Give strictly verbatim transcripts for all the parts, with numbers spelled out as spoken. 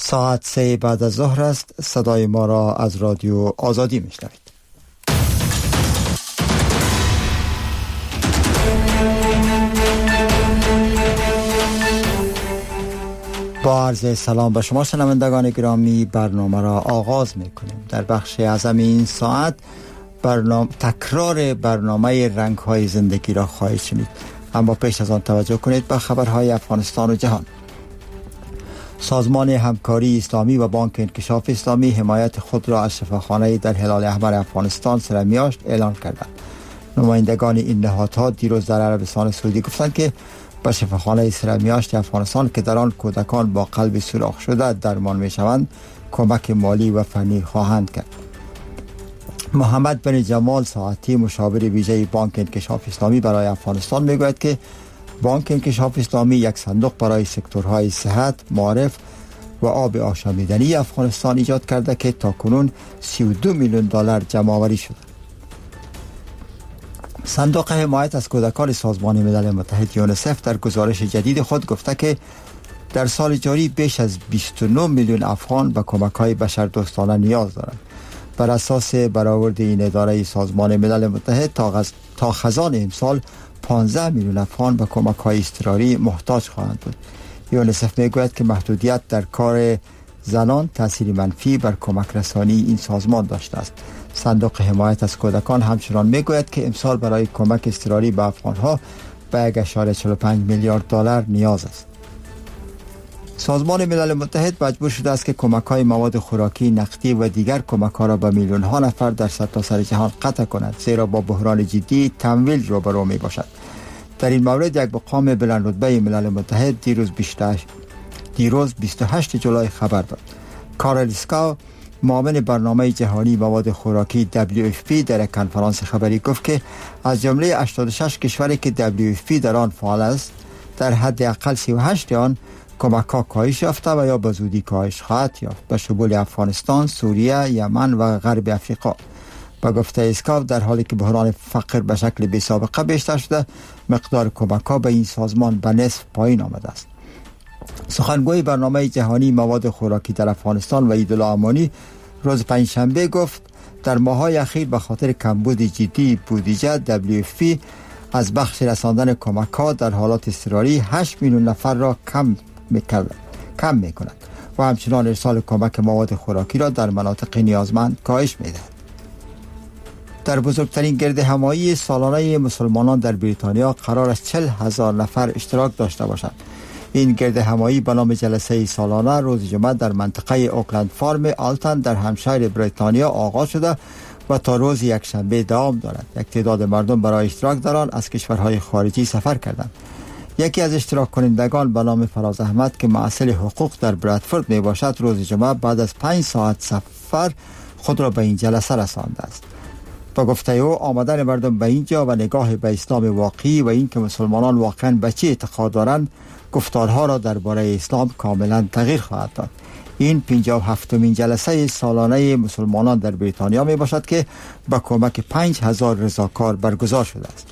ساعت سه بعد از ظهر است. صدای ما را از رادیو آزادی میشنوید. با عرض سلام به شما شنوندگان گرامی، برنامه را آغاز میکنیم. در بخش اعظم این ساعت برنامه تکرار برنامه رنگ های زندگی را خواهید شنید، اما پیش از آن توجه کنید به خبرهای افغانستان و جهان. سازمان همکاری اسلامی و بانک انکشاف اسلامی حمایت خود را از شفاخانه در هلال احمر افغانستان سرمیاشت اعلان کردند. نمایندگان این نهادها دیروز در عربستان سعودی گفتند که به شفاخانه سرمیاشت افغانستان که در آن کودکان با قلب سوراخ شده درمان می شوند کمک مالی و فنی خواهند کرد. محمد بن جمال ساعتی مشاور ویژه بانک انکشاف اسلامی برای افغانستان می گوید که بانک انکشاف اسلامی یک صندوق برای سکتورهای صحت، معارف و آب آشامیدنی افغانستان ایجاد کرده که تاکنون سی و دو میلیون دلار جمع آوری شده. صندوق حمایت از کودکان سازمان ملل متحد یونیسف در گزارش جدید خود گفته که در سال جاری بیش از بیست و نه میلیون افغان به کمک‌های بشردوستانه نیاز دارند. بر اساس برآورد این اداره سازمان ملل متحد تا, غز... تا خزان امسال پانزده میلیون افغان به کمک‌های اضطراری محتاج خواهند بود. یونیسف میگوید که محدودیت در کار زنان تأثیر منفی بر کمک رسانی این سازمان داشته است. صندوق حمایت از کودکان همچنان میگوید که امسال برای کمک اضطراری به افغان‌ها به یک و چهل و پنج میلیارد دلار نیاز است. سازمان ملل متحد مجبور شده است که کمک‌های مواد خوراکی، نقدی و دیگر کمک‌ها را به میلیون‌ها نفر در سرتاسر جهان قطع کند، زیرا با بحران جدی تمویل روبرو میباشد. در این مورد یک مقام بلند رتبه ملل متحد دیروز دیروز بیست و هشتم جولای خبر داد. کارل اسکاو معاون برنامه جهانی مواد خوراکی دبلیو اف پی در یک کنفرانس خبری گفت که از جمله هشتاد و شش کشوری که دبلیو اف پی در آن فعال است، در حداقل سی و هشت آن کمک‌ها کاهش یافته و یا به زودی کاهش خواهد یافت، به شمول افغانستان، سوریه، یمن و غرب افریقا. با گفته اسکاو در حالی که بحران فقر به شکل بی سابقه بیشتر شده، مقدار کمک‌ها به این سازمان به نصف پایین آمده است. سخنگوی برنامه جهانی مواد خوراکی در افغانستان و عیدالله امانی روز پنجشنبه گفت در ماه‌های اخیر به خاطر کمبود جدی بودجه دبلیو اف پی از بخش رساندن کمک‌ها در حالات اضطراری هشت میلیون نفر را کم می‌کند کم می‌کند و همچنان ارسال کمک مواد خوراکی را در مناطق نیازمند کاهش می‌دهد. در بزرگترین گرد همایی سالانه مسلمانان در بریتانیا قرار است چهل هزار نفر اشتراک داشته باشند. این گرد همایی به نام جلسه سالانه روز جمعه در منطقه اوکلند فارم آلتن در همشایر بریتانیا آغاز شده و تا روز یکشنبه دوام دارد. یک تعداد مردم برای اشتراک در آن از کشورهای خارجی سفر کردند. یکی از اشتراک کنندگان به نام فراز احمد که مسئول حقوق در برادفورد می باشد روز جمعه بعد از پنج ساعت سفر خود را به این جلسه رسانده است. با گفته او آمدن مردم به اینجا و نگاه به اسلام واقعی و این که مسلمانان واقعا به چه اعتقاد دارند گفتارها را درباره اسلام کاملا تغییر خواهد داد. این پنجاه و هفتمین جلسه سالانه مسلمانان در بریتانیا می باشد که با کمک پنج هزار رضاکار برگزار شده است.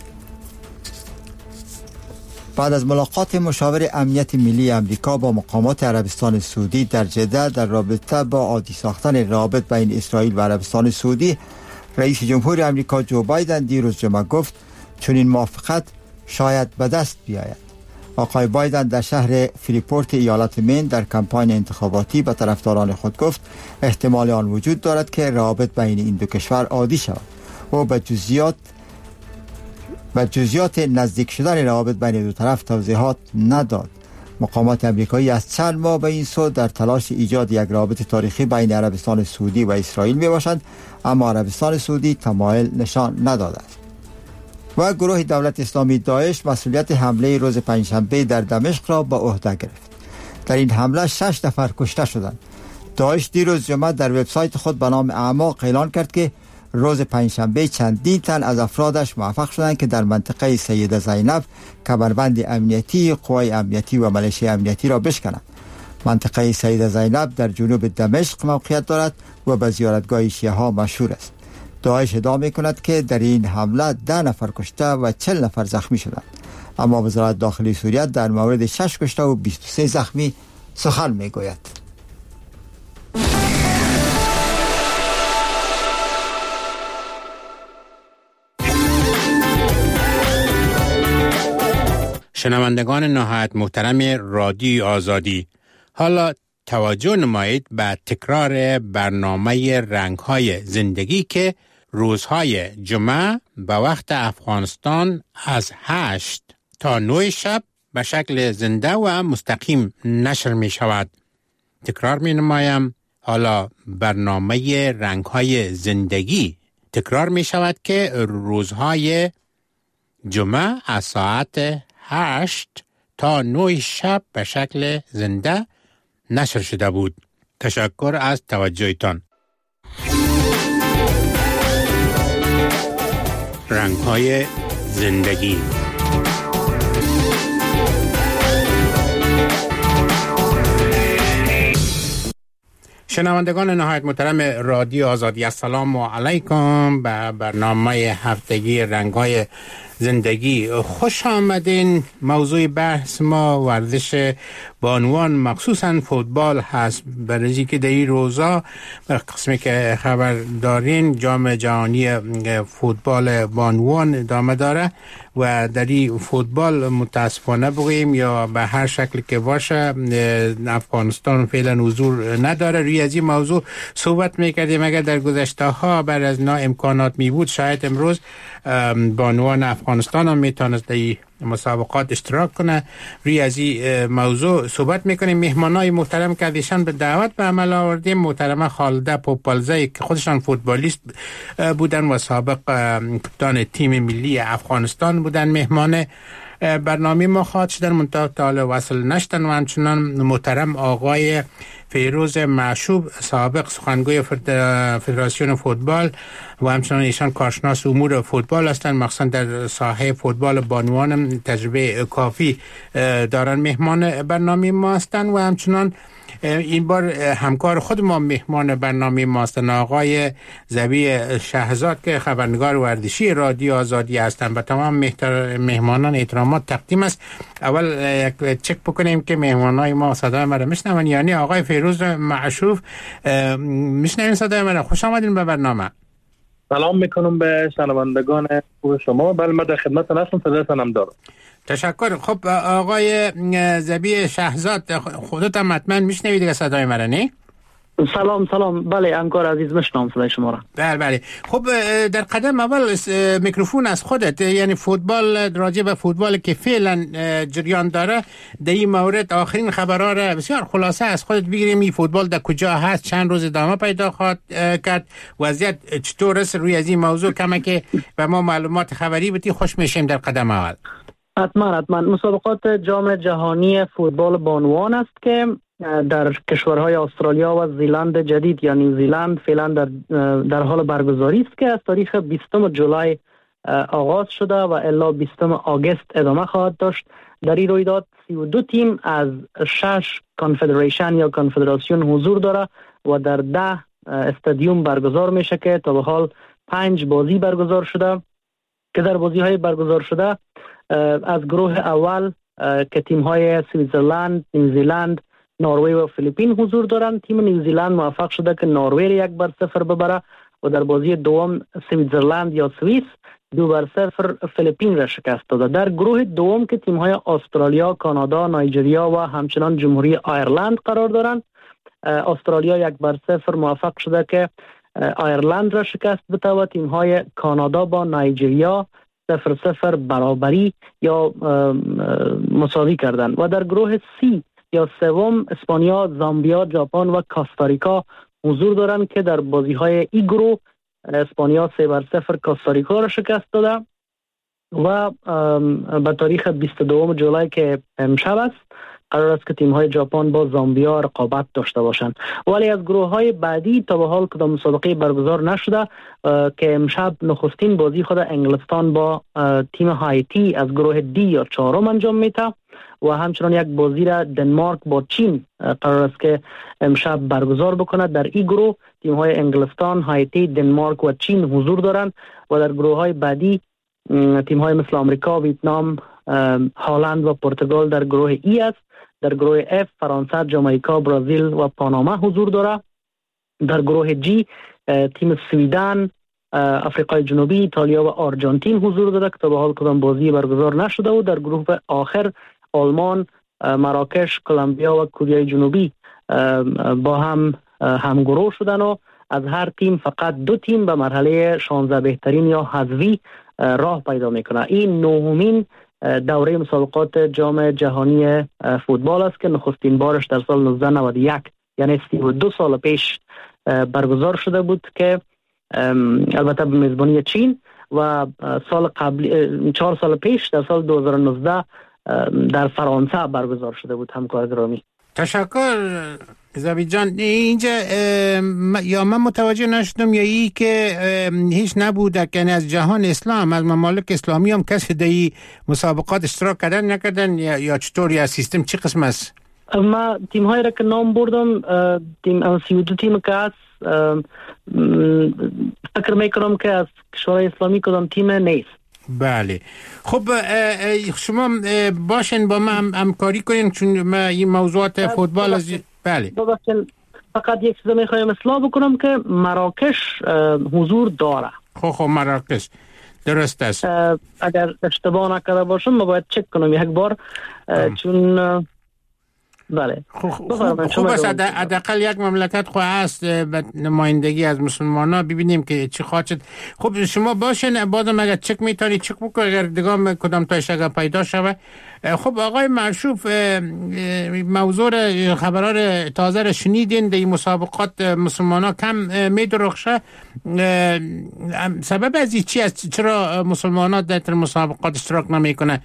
بعد از ملاقات مشاور امنیت ملی امریکا با مقامات عربستان سعودی در جده در رابطه با عادی ساختن روابط بین اسرائیل و عربستان سعودی، رئیس جمهور امریکا جو بایدن دیروز جمعه گفت چنین موافقت شاید به دست بیاید. آقای بایدن در شهر فریپورت ایالت مین در کمپاین انتخاباتی به طرفداران خود گفت احتمال آن وجود دارد که روابط بین این دو کشور عادی شود. او به جزئیات به جزئیات نزدیک شدن روابط بین دو طرف توضیحات نداد. مقامات امریکایی از چند ماه به این سو در تلاش ایجاد یک رابطه تاریخی بین عربستان سعودی و اسرائیل می باشند، اما عربستان سعودی تمایل نشان نداده است. و گروه دولت اسلامی داعش مسئولیت حمله روز پنجشنبه در دمشق را به عهده گرفت. در این حمله شش نفر کشته شدند. داعش دیروز جمعه در وبسایت خود به نام اعماق اعلان کرد که روز پنجشنبه چندین تن از افرادش موفق شدند که در منطقه سیده زینب کمربند امنیتی، قوای امنیتی و ملیشه امنیتی را بشکنند. منطقه سیده زینب در جنوب دمشق موقعیت دارد و به زیارتگاه شیعه ها مشهور است. داعش ادعا می‌کند که در این حمله ده نفر کشته و چهل نفر زخمی شدند، اما وزارت داخلی سوریه در مورد شش کشته و بیست و سه زخمی سخن میگوید. شنوندگان نهایت محترم رادیو آزادی، حالا توجه نمایید به تکرار برنامه رنگ‌های زندگی که روزهای جمعه به وقت افغانستان از هشت تا نه شب به شکل زنده و مستقیم نشر می شود. تکرار می نمایم، حالا برنامه رنگ‌های زندگی تکرار می شود که روزهای جمعه از ساعت هشت تا نه شب به شکل زنده نشر شده بود. تشکر از توجهتان. رنگ‌های زندگی. شنوندگان نهایت محترم رادیو آزادی، السلام علیکم به برنامه هفتگی رنگ‌های زندگی. خوش آمدین. موضوع بحث ما ورزش بانوان مخصوصا فوتبال هست، برای که در این روزا قسمی که خبر دارین جام جهانی فوتبال بانوان ادامه داره و در این فوتبال متاسفانه بگوییم یا به هر شکل که باشه افغانستان فعلا حضور نداره. روی از این موضوع صحبت میکردیم. اگر در گذشته ها بر از نا امکانات می بود شاید امروز بانوان افغانستان هم میتونست در مسابقات اشتراک کنه. روی از این موضوع صحبت میکنیم. مهمانای محترم که دیشان به دعوت به عمل آوردیم، محترمه خالده پوپالزی که خودشان فوتبالیست بودن و سابق کپتان تیم ملی افغانستان بودن مهمان برنامه ما خواهد شدن، منتها تا وصل نشدن. و همچنان محترم آقای فیروز معشوب صابق سخنگوی فدراسیون فوتبال و همچنان ایشان کارشناس امور فوتبال هستند، مخصوصا در ساحه فوتبال بانوان تجربه کافی دارن، مهمان برنامه ما هستند. و همچنان این بار همکار خود ما مهمان برنامه ما هستند آقای ذبیح شهزاد که خبرنگار ورزشی رادیو آزادی هستند. به تمام مهمانان احترامات تقدیم است. اول یک چک بکنیم که مهمانای ما صدای ما را میشنون. یعنی آقای فیروز معشوف میشنوین صدای ما را؟ خوش آمدین به برنامه. سلام میکنم به شنوندگان خوب شما. بله من در خدمتتون هستم، صدایتان هم دارم. تشکر. خب آقای ذبیح شهزاد خودت هم حتما میشنوید دیگه صدای مرا، نه؟ سلام سلام. بله همکار عزیز میشنوم صدای شما را. بله بله. خب در قدم اول میکروفون از خودت، یعنی فوتبال، راجع به فوتبال که فعلا جریان داره در این مورد آخرین خبرها را بسیار خلاصه از خودت بگیریم. این فوتبال در کجا هست، چند روز ادامه پیدا خواهد کرد، وضعیت چطور است؟ روی از این موضوع کمی که به ما معلومات خبری بدی خوش میشیم در قدم اول. حتما حتما. مسابقات جام جهانی فوتبال بانوان است که در کشورهای استرالیا و زیلند جدید یا نیوزیلند فعلا در در حال برگزاری است که از تاریخ بیستم جولای آغاز شده و الی بیستم آگوست ادامه خواهد داشت. در این رویداد سی و دو تیم از شش کانفدریشن یا کنفدراسیون حضور داره و در ده استادیوم برگزار میشه که تا به حال پنج بازی برگزار شده که در بازی های برگزار شده از گروه اول که تیم های سوئیسرلند، نیوزیلند، نروژ و فیلیپین حضور دارند. تیم نیوزیلند موفق شده که نروژ یک بر صفر ببره و در بازی دوم سوئیسرلند یا سوئیس دو بر صفر فیلیپین را شکست داده. در گروه دوم که تیم های استرالیا، کانادا، نایجریا و همچنان جمهوری آیرلند قرار دارند، استرالیا یک بر صفر موفق شده که آیرلند را شکست بده و تیم های کانادا با نایجریا صفر صفر برابری یا مساوی کردند. و در گروه سی یا سوم اسپانیا، زامبیا، ژاپن و کاستاریکا حضور دارند که در بازی های ای گروه اسپانیا سه بر صفر کاستاریکا را شکست داده و به تاریخ بیست و دو جولای که امشب است قرار است که تیم های ژاپن با زامبیا رقابت داشته باشند. ولی از گروه های بعدی تا به حال کدام مسابقه برگزار نشده که امشب نخستین بازی خود انگلستان با تیم هایتی از گروه دی یا چهارم انجام میده و همچنان یک بازی را دنمارک با چین قرار است که امشب برگزار بکند. در این گروه تیم های انگلستان، هایتی، دنمارک و چین حضور دارند و در گروه های بعدی تیم های مثل آمریکا، ویتنام، هلند و پرتغال در گروه ای است. در گروه اف فرانسه، جامائیکا، برزیل و پاناما حضور داره در گروه جی تیم سویدن، آفریقای جنوبی، ایتالیا و آرژانتین حضور داده که تا به حال کدام بازی برگزار نشده و در گروه آخر آلمان، مراکش، کلمبیا و کره جنوبی با هم همگروه شدن و از هر تیم فقط دو تیم به مرحله شانزده بهترین یا حذفی راه پیدا میکنه. این نهمین دوره مسابقات جام جهانی فوتبال است که نخستین بارش در سال نوزده نود و یک یعنی سی و دو سال پیش برگزار شده بود که البته به میزبانی چین و سال قبل چهار سال پیش در سال دو هزار و نوزده در فرانسه برگزار شده بود. همکار گرامی تشکر زبی جان. اینجا یا من متوجه نشدم یا ای که هیچ نبوده که از جهان اسلام از ممالک اسلامی هم کسی در این مسابقات اشتراک کردن نکردن یا, یا چطور یا سیستم چی قسم است؟ ما تیم هایی را که نام بردم تیم سی و دو تیم که هست فکر میکنم که از کشورهای اسلامی کدام تیم نیست. بله خب شما باشین با ما همکاری کنین چون ما این موضوعات فوتبال از بله ببخشید فقط یک چیز میخوایم اصلاح بکنم که مراکش حضور داره. خب خب مراکش درست است. اگر اشتباه نکرده باشم ما باید چک کنم یک بار چون بله خوب خوب, خوب است حداقل یک مملکت خو هست به نمایندگی از مسلمان‌ها ببینیم که چی خواهد. خب شما باشین بازم اگر چک میتونی چک بکنی اگر دیگه کدام تایش اگر پیدا شود. خب آقای معشوف موضوع خبرار تازه را شنیدین در مسابقات مسلمان‌ها کم میدرخشه. سبب از این چی است؟ چرا مسلمان‌ها در مسابقات اشتراک نمیکنه؟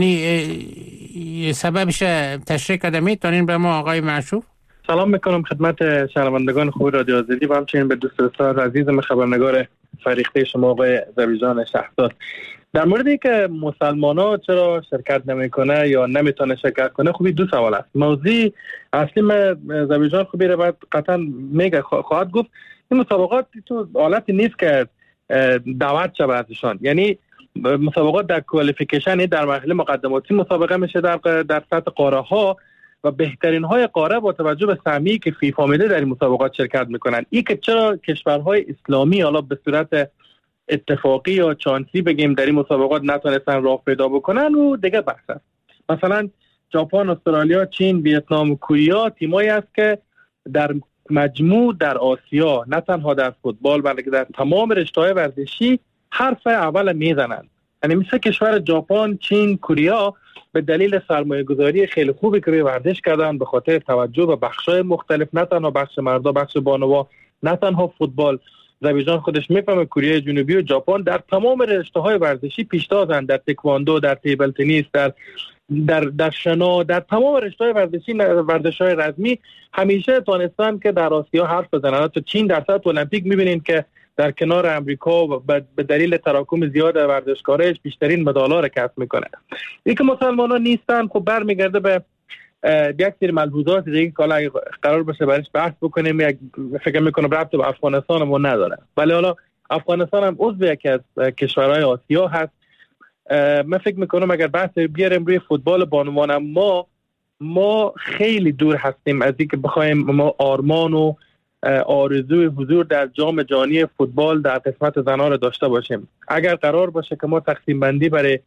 یعنی سببش تشریح کرده میتونین به ما آقای معشوف؟ سلام میکنم خدمت شنوندگان خوب رادیو آزادی و همچنین به دوست دار عزیزم خبرنگار فریخته شما آقای زبیجان شهرزاد. در مورد اینکه مسلمان‌ها چرا شرکت نمیکنه یا نمیتونه شرکت کنه خوبی دو سوال است. موضوع اصلی ما زبیجان خوبی رو بعد قطعا میگه خواهد گفت این مسابقات تو حالتی نیست که دعوت شود ازشان، یعنی مسابقات در کوالیفیکیشن در مرحله مقدماتی مسابقه میشه در در سطح قاره ها و بهترین های قاره با توجه به سهمی که فیفا میده در این مسابقات شرکت میکنن. این که چرا کشورهای اسلامی حالا به صورت اتفاقی یا چانسی بگیم در این مسابقات نتونستن راه پیدا بکنن و دیگه بحث است. مثلا ژاپن، استرالیا، چین، ویتنام و کره تیمایی است که در مجموع در آسیا نه تنها در فوتبال بلکه در تمام رشته‌های ورزشی حرف اول میزنند. یعنی مثل کشور ژاپن، چین، کره به دلیل سرمایه گذاری خیلی خوبی که روی ورزش کردن به خاطر توجه به بخش‌های مختلف، نه تنها بخش مردا، بخش بانوا، نه تنها فوتبال. زبیجان خودش میفهمه کره جنوبی و ژاپن در تمام رشته‌های ورزشی پیشتازند، در تکواندو، در تیبل تنیس، در در در شنا، در تمام رشته‌های ورزشی، ورزش‌های رزمی همیشه تونستن که در آسیا حرف بزنن. تو چین در سطح المپیک می‌بینید که در کنار امریکا به دلیل تراکم زیاد ورزشکارش بیشترین مدال‌ها را کسب میکنه. این که مسلمانان نیستن خب برمیگرده به یک سری ملحوظات دیگه که حالا قرار باشه برایش بحث بکنیم. یک فکر میکنم ربط به افغانستان ما نداره، ولی حالا افغانستان هم عضو یکی از کشورهای آسیا هست. من فکر میکنم اگر بحث بیاریم روی فوتبال بانوان ما ما خیلی دور هستیم از اینکه بخوایم ما آرمان و آرزوی حضور در جام جهانی فوتبال در قسمت زنان را داشته باشیم. اگر قرار باشه که ما تقسیم بندی برای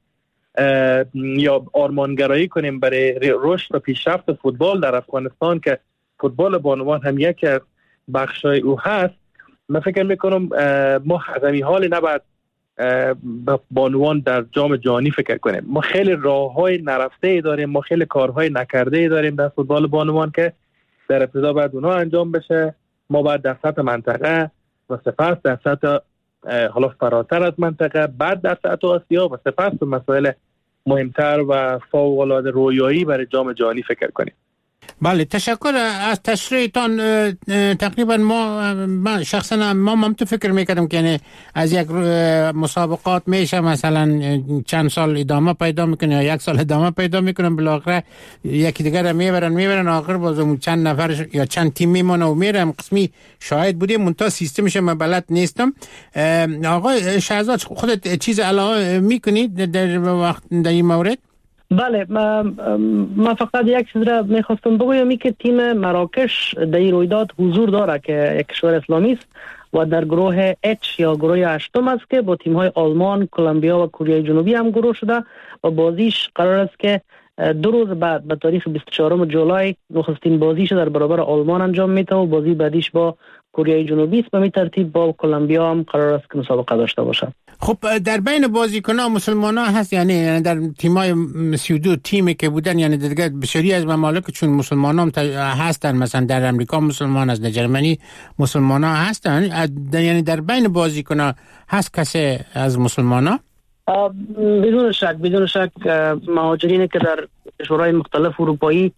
یا آرمانگرایی کنیم برای رشد و پیشرفت فوتبال در افغانستان که فوتبال بانوان هم یکی از بخشای او هست، من فکر میکنم ما از این حال نباید به بانوان در جام جهانی فکر کنیم. ما خیلی راههای نرفته داریم، ما خیلی کارهای نکرده داریم در فوتبال بانوان که در ابتدا باید اونها انجام بشه. ما باید در سطح منطقه و سپس در سطح حالا فراتر از منطقه، بعد در سطح آسیا و سپس به مسائل مهمتر و فوق‌العاده رویایی برای جام جهانی فکر کنیم. بله تشکر از تشریحتان. تقریبا ما من شخصا ما هم تو فکر میکردم که یعنی از یک مسابقات میشه مثلا چند سال ادامه پیدا میکنه یا یک سال ادامه پیدا میکنه، بالاخره یکی دیگر رو میبرن میبرن آخر بازم چند نفر یا چند تیم میمونه و میرم قسمی شاهد بودیم منتها سیستمش من بلد نیستم. آقای شهزاد خودت چیز علاوه میکنید در وقت در این مورد؟ بله، من فقط یک چیز را میخواستم بگویم، این که تیم مراکش در این رویداد حضور داره که یک کشور اسلامی است و در گروه اچ یا گروه هشتم است که با تیم های آلمان، کلمبیا و کره جنوبی هم گروه شده و بازیش قرار است که دو روز بعد به تاریخ بیست و چهارم جولای نخستین بازیش در برابر آلمان انجام میده و بازی بعدیش با کره جنوبی است. به این ترتیب با کلمبیا هم قرار است که مسابقه داشته باشه. خب در بین بازیکنان مسلمان ها هست، یعنی در تیمای سی و دو تیمی که بودن، یعنی دیگه بسیاری از ممالک چون مسلمان هم هستن، مثلا در امریکا مسلمان هست، در جرمنی مسلمان ها هستن، یعنی در بین بازیکنان هست کسی از مسلمان ها؟ بدون شک بدون شک مهاجرینی که در کشورهای مختلف اروپایی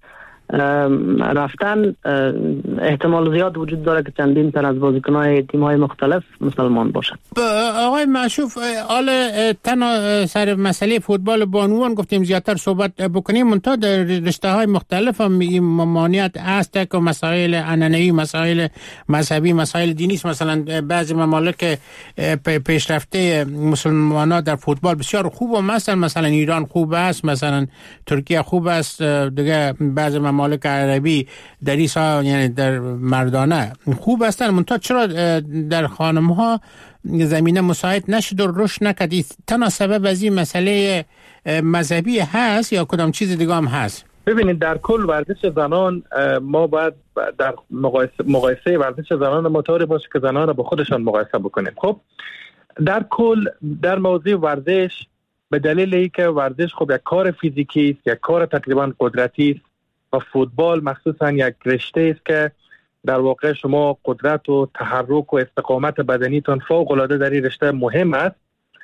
رفتن احتمال زیاد وجود داره که چندین تن از بازیکن‌های تیم‌های مختلف مسلمان باشند. آقای معشوف، حال تنها سر مسئله فوتبال بانوان گفتیم زیادتر صحبت بکنیم، منتها در رشته‌های مختلف هم این ممانعت هست که مسائل عنعنه‌ای، مسائل مذهبی، مسائل دینی، مثلا بعضی ممالک پیشرفته مسلمان‌ها در فوتبال بسیار خوب هم هستن، مثلا ایران خوب است، مثلا ترکیه خوب است، دیگه بعضی ممالک عربی در این سال یعنی در مردانه خوب هستن، منتها چرا در خانم‌ها زمینه مساعد نشد و رشد نکرد؟ تنها سبب از این مسئله مذهبی هست یا کدام چیز دیگه هم هست؟ ببینید در کل ورزش زنان ما باید در مقایسه, مقایسه ورزش زنان ما طوری باشه که زنان رو با خودشان مقایسه بکنیم. خب در کل در موضوع ورزش به دلیل اینکه ورزش خب یک کار فیزیکی است، یک کار تقریبا قدرتی است و فوتبال مخصوصا یک رشته است که در واقع شما قدرت و تحرک و استقامت بدنیتون فوق العاده در این رشته مهم است.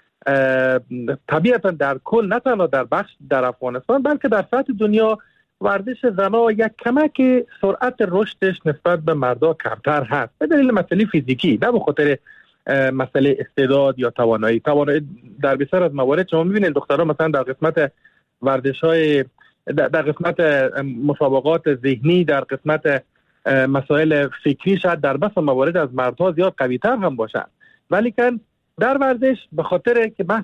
طبیعتا در کل نه تنها در بخش در افغانستان بلکه در سطح دنیا ورزش زنان یک کمک سرعت رشدش نسبت به مردا کمتر هست به دلیل مسئله فیزیکی، نه به خاطر مسئله استعداد یا توانایی. توانایی در بسیار از موارد شما می‌بینید دخترها مثلا در قسمت ورزش‌های در قسمت مسابقات ذهنی، در قسمت مسائل فکری شاید در بس موارد از مردها زیاد قوی‌تر هم باشن، ولی که در ورزش به خاطر که بحث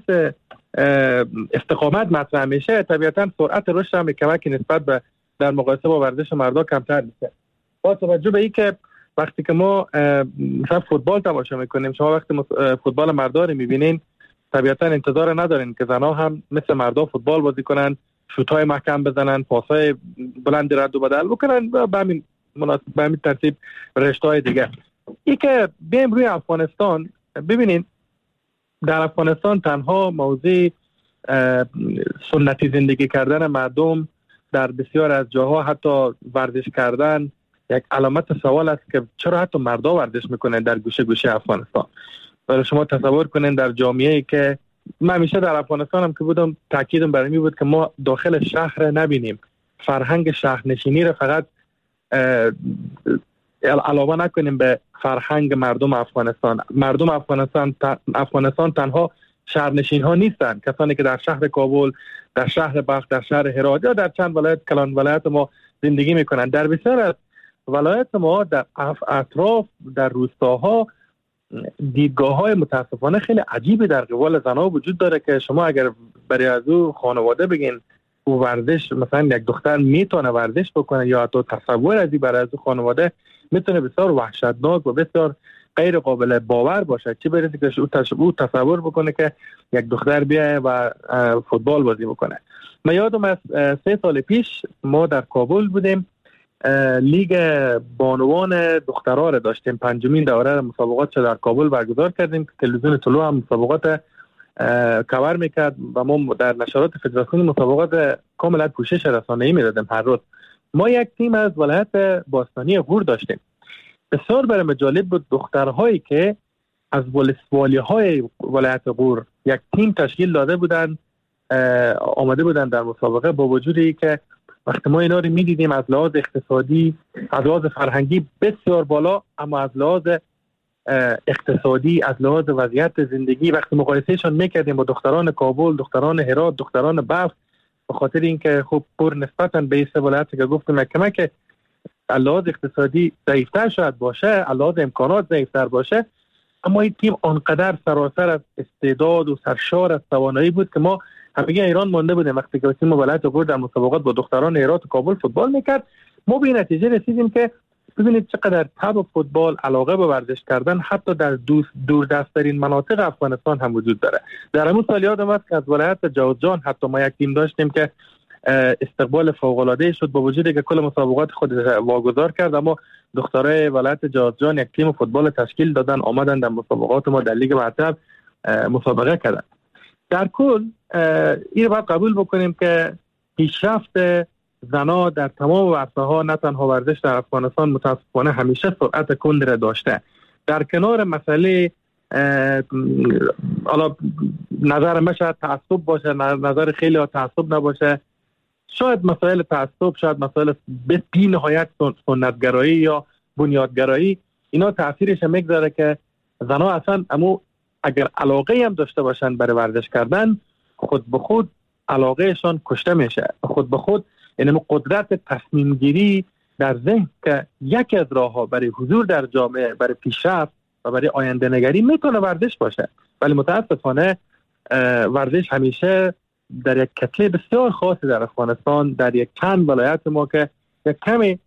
استقامت مطرح میشه طبیعتاً سرعت رشد هم کمکی نسبت به در مقایسه با ورزش مردها کمتر میشه. با توجه به اینکه وقتی که ما مثلا فوتبال تماشا میکنیم، شما وقتی فوتبال مردها رو میبینین طبیعتاً انتظار ندارین که زنها هم مثل مردها فوتبال بازی کنن، شوت‌های محکم بزنن، پاس‌های بلند رد و بدل بکنن و به همین مناسب به همین ترتیب رشته‌های دیگه. این که بیایم روی افغانستان ببینین، در افغانستان تنها موضوع سنتی زندگی کردن مردم در بسیار از جاها حتی ورزش کردن یک علامت سوال است که چرا حتی مردا ورزش میکنن در گوشه گوشه افغانستان. برای شما تصور کنین در جامعه‌ای که من همیشه در افغانستان هم که بودم تاکیدم برای می بود که ما داخل شهر نبینیم، فرهنگ شهرنشینی را فقط علاوه نکنیم به فرهنگ مردم افغانستان. مردم افغانستان افغانستان تنها شهرنشین ها نیستند، کسانی که در شهر کابل، در شهر بخت، در شهر هرات یا در چند ولایت کلان ولایت ما زندگی میکنند. در بسیار از ولایت ما در اطراف در روستاها دیدگاه های متاسفانه خیلی عجیبی در قبال زنها وجود داره که شما اگر برای از او خانواده بگین او ورزش مثلا یک دختر میتونه ورزش بکنه یا حتی تصور از این برای از او خانواده میتونه بسیار وحشتناک و بسیار غیر قابل باور باشه، چه برسه که او تصور بکنه که یک دختر بیایه و فوتبال بازی بکنه. من یادم از سه سال پیش ما در کابل بودیم، لیگ بانوان دخترها را داشتیم، پنجمین دوره مسابقات در کابل برگزار کردیم که تلویزیون طلوع هم مسابقات کاور میکرد و ما در نشرات فدراسیون مسابقات کاملا پوشش رسانه‌ای میدادیم هر روز. ما یک تیم از ولایت باستانی غور داشتیم، بسیار برام جالب بود دخترهایی که از ولسوالی‌های ولایت غور یک تیم تشکیل داده بودن، آمده بودن در مسابقه، با وجودی که وقتی ما اینا رو میدیدیم از لحاظ اقتصادی از لحاظ فرهنگی بسیار بالا، اما از لحاظ اقتصادی از لحاظ وضعیت زندگی وقتی مقایسهشون میکردیم با دختران کابل، دختران هرات، دختران بلخ، به خاطر اینکه خب پر نسبتاً به این ولایتی که گفتم کمک از لحاظ اقتصادی ضعیفتر شاید باشه، از لحاظ امکانات ضعیفتر باشه، اما این تیم آنقدر سراسر از استعداد و سرشار از توانایی بود که ما همگی ایران مونده بودیم وقتی که تیم ولایت عبور در مسابقات با دختران هرات و کابل فوتبال میکرد. ما به نتیجه رسیدیم که ببینید چقدر تب فوتبال، علاقه به ورزش کردن حتی در دور دستترین مناطق افغانستان هم وجود داره. در همون سال یادم است که از ولایت جوزجان حتی ما یک تیم داشتیم که استقبال فوق العاده شد، با وجودی که کل مسابقات خود واگذار کرد، اما دخترای ولایت جوزجان یک تیم فوتبال تشکیل دادن، آمدن در مسابقات ما در لیگ برتر مسابقه کردن. در کل این رو باید قبول بکنیم که پیشرفت زنا در تمام ورزش‌ها، نه تنها ورزش در افغانستان، متاسفانه همیشه سرعت کند را داشته. در کنار مسئله حالا نظر من شاید تعصب باشه، نظر خیلی ها تعصب نباشه، شاید مسائل تعصب، شاید مسائل به بی نهایت سنتگرایی یا بنیادگرایی، اینا تأثیرش میگذاره که زنا اصلا امو اگر علاقه هم داشته باشن برای ورزش کردن، خود به خود علاقهشان کشته میشه. خود به خود یعنی قدرت تصمیم گیری در ذهن که یکی از راه‌ها برای حضور در جامعه، برای پیشرفت و برای آینده نگری میتونه ورزش باشه، ولی متاسفانه ورزش همیشه در یک کتله بسیار خاصی در افغانستان، در یک چند ولایت ما که یک کمی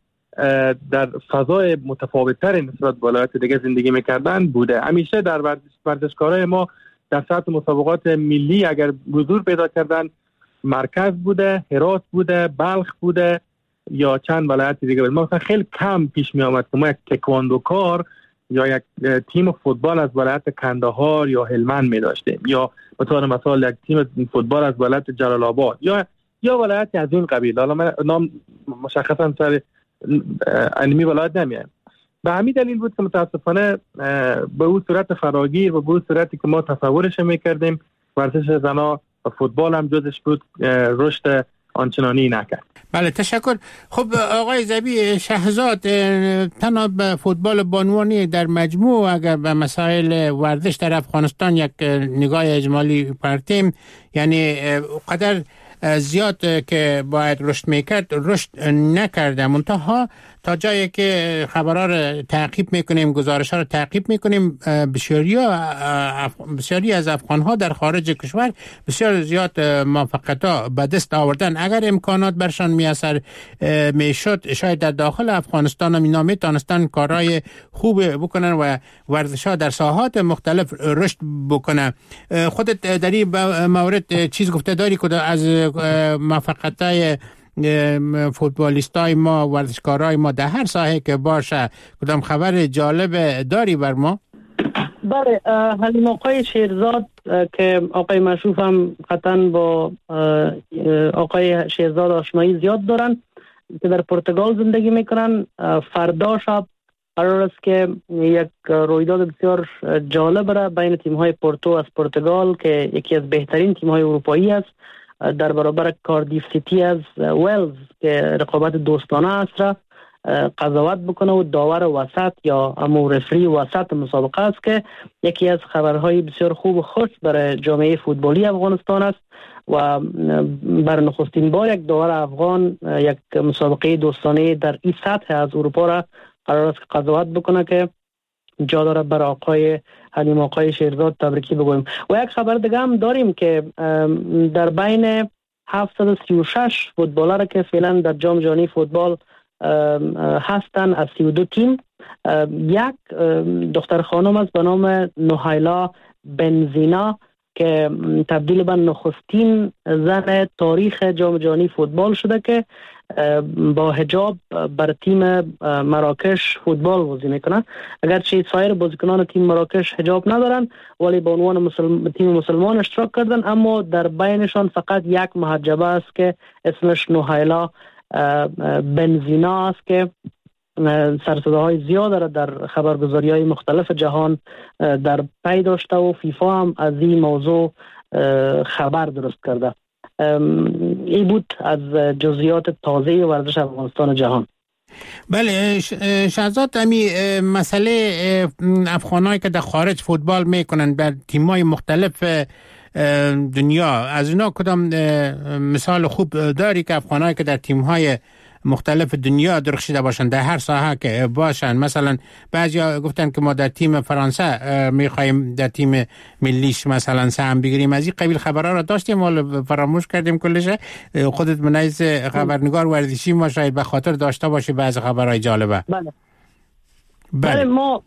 در فضای متفاوت‌تر نسبت به ولایت دیگه زندگی میکردن بوده. همیشه در ورزش ورزشکارای ما در سطح مسابقات ملی اگر حضور پیدا کردن، مرکز بوده، هرات بوده، بلخ بوده یا چند ولایت دیگه بود. ما مثلا خیلی کم پیش می آمد که ما یک تکواندوکار یا یک تیم فوتبال از ولایت کندهار یا هلمند می داشتیم، یا به طور مثال یک تیم فوتبال از ولایت جلال آباد یا یا ولایتی از این قبیل. حالا من نام مشخصا سر علمی ولایت نمیایم. به همین دلیل بود که متاسفانه به اون صورت فراگیر و به اون صورتی که ما تصورش میکردیم ورزش زنا و فوتبال هم جزش بود، رشد آنچنانی نکرد. بله، تشکر. خب آقای ذبیح شهزاد، تنها به فوتبال بانوانی در مجموع اگر به مسائل ورزش در افغانستان یک نگاه اجمالی پرتیم، یعنی قدر زیاد که باید رشد میکرد رشد نکرده، منتها تا جایی که خبرها رو تعقیب میکنیم، گزارش ها رو تعقیب میکنیم، بسیاری بسیاری از افغان ها در خارج کشور بسیار زیاد موفقیت ها به دست آوردن. اگر امکانات برشان میسر میشد، شاید در داخل افغانستان هم اینا میتونستن کارهای خوب بکنن و ورزش ها در ساحات مختلف رشد بکنن. خودت در این مورد چیز گفته داری که از موفقیت های فوتبالیستای ما، ورزشکارای ما در هر ساحه که باشه، کدام خبر جالب داری بر ما؟ بله، حلیم آقای شیرزاد که آقای مشروف هم قطعا با آقای شیرزاد آشنایی زیاد دارن که در پرتغال زندگی میکنن. فردا شب قرار است که یک رویداد بسیار جالب را بین تیم‌های پورتو از پرتغال که یکی از بهترین تیم‌های اروپایی است در برابر کاردیف سیتی از ویلز که رقابت دوستانه است را قضاوت بکنه و داور وسط یا امو رفری وسط مسابقه است که یکی از خبرهای بسیار خوب و خوش برای جامعه فوتبالی افغانستان است و بر نخستین بار یک داور افغان یک مسابقه دوستانه در این سطح از اروپا را قرار است که قضاوت بکنه که جا داره بر آقای حلیم آقای شیرزاد تبریکی بگویم. و یک خبر دیگه هم داریم که در بین هفتصد و سی و شش فوتبالر که فعلا در جام جهانی فوتبال هستن از سی و دو تیم، یک دختر خانم است به نام نوهیلا بنزینا که تبدیل به نخستین زن تاریخ جام جهانی فوتبال شده که با حجاب بر تیم مراکش فوتبال بازی میکنن. اگرچه سایر بازیکنان تیم مراکش حجاب ندارن ولی به عنوان مسلم... تیم مسلمان اشتراک کردن، اما در بینشان فقط یک محجبه است که اسمش نوهیلا بنزینا است که سرصداهای زیاد را در خبرگزاری‌های مختلف جهان در پی داشته و فیفا هم از این موضوع خبر درست کرده. این بود از جزئیات تازه ورزش افغانستان جهان. بله شهزاد، امی مسئله افغانایی که در خارج فوتبال میکنن بر تیم‌های مختلف دنیا، از اینا کدام مثال خوب داری که افغانایی که در تیم‌های مختلف دنیا درخشیده باشن در هر ساحه که باشن. مثلا بعضیا گفتن که ما در تیم فرانسه میخوایم در تیم ملیش مثلا سهم بگیریم. از این قبیل خبرها را داشتیم ولی فراموش کردیم کلش. خودت منیز خبرنگار ورزشی ما شاید به خاطر داشته باشی بعض خبرهای جالبه. بله بله ما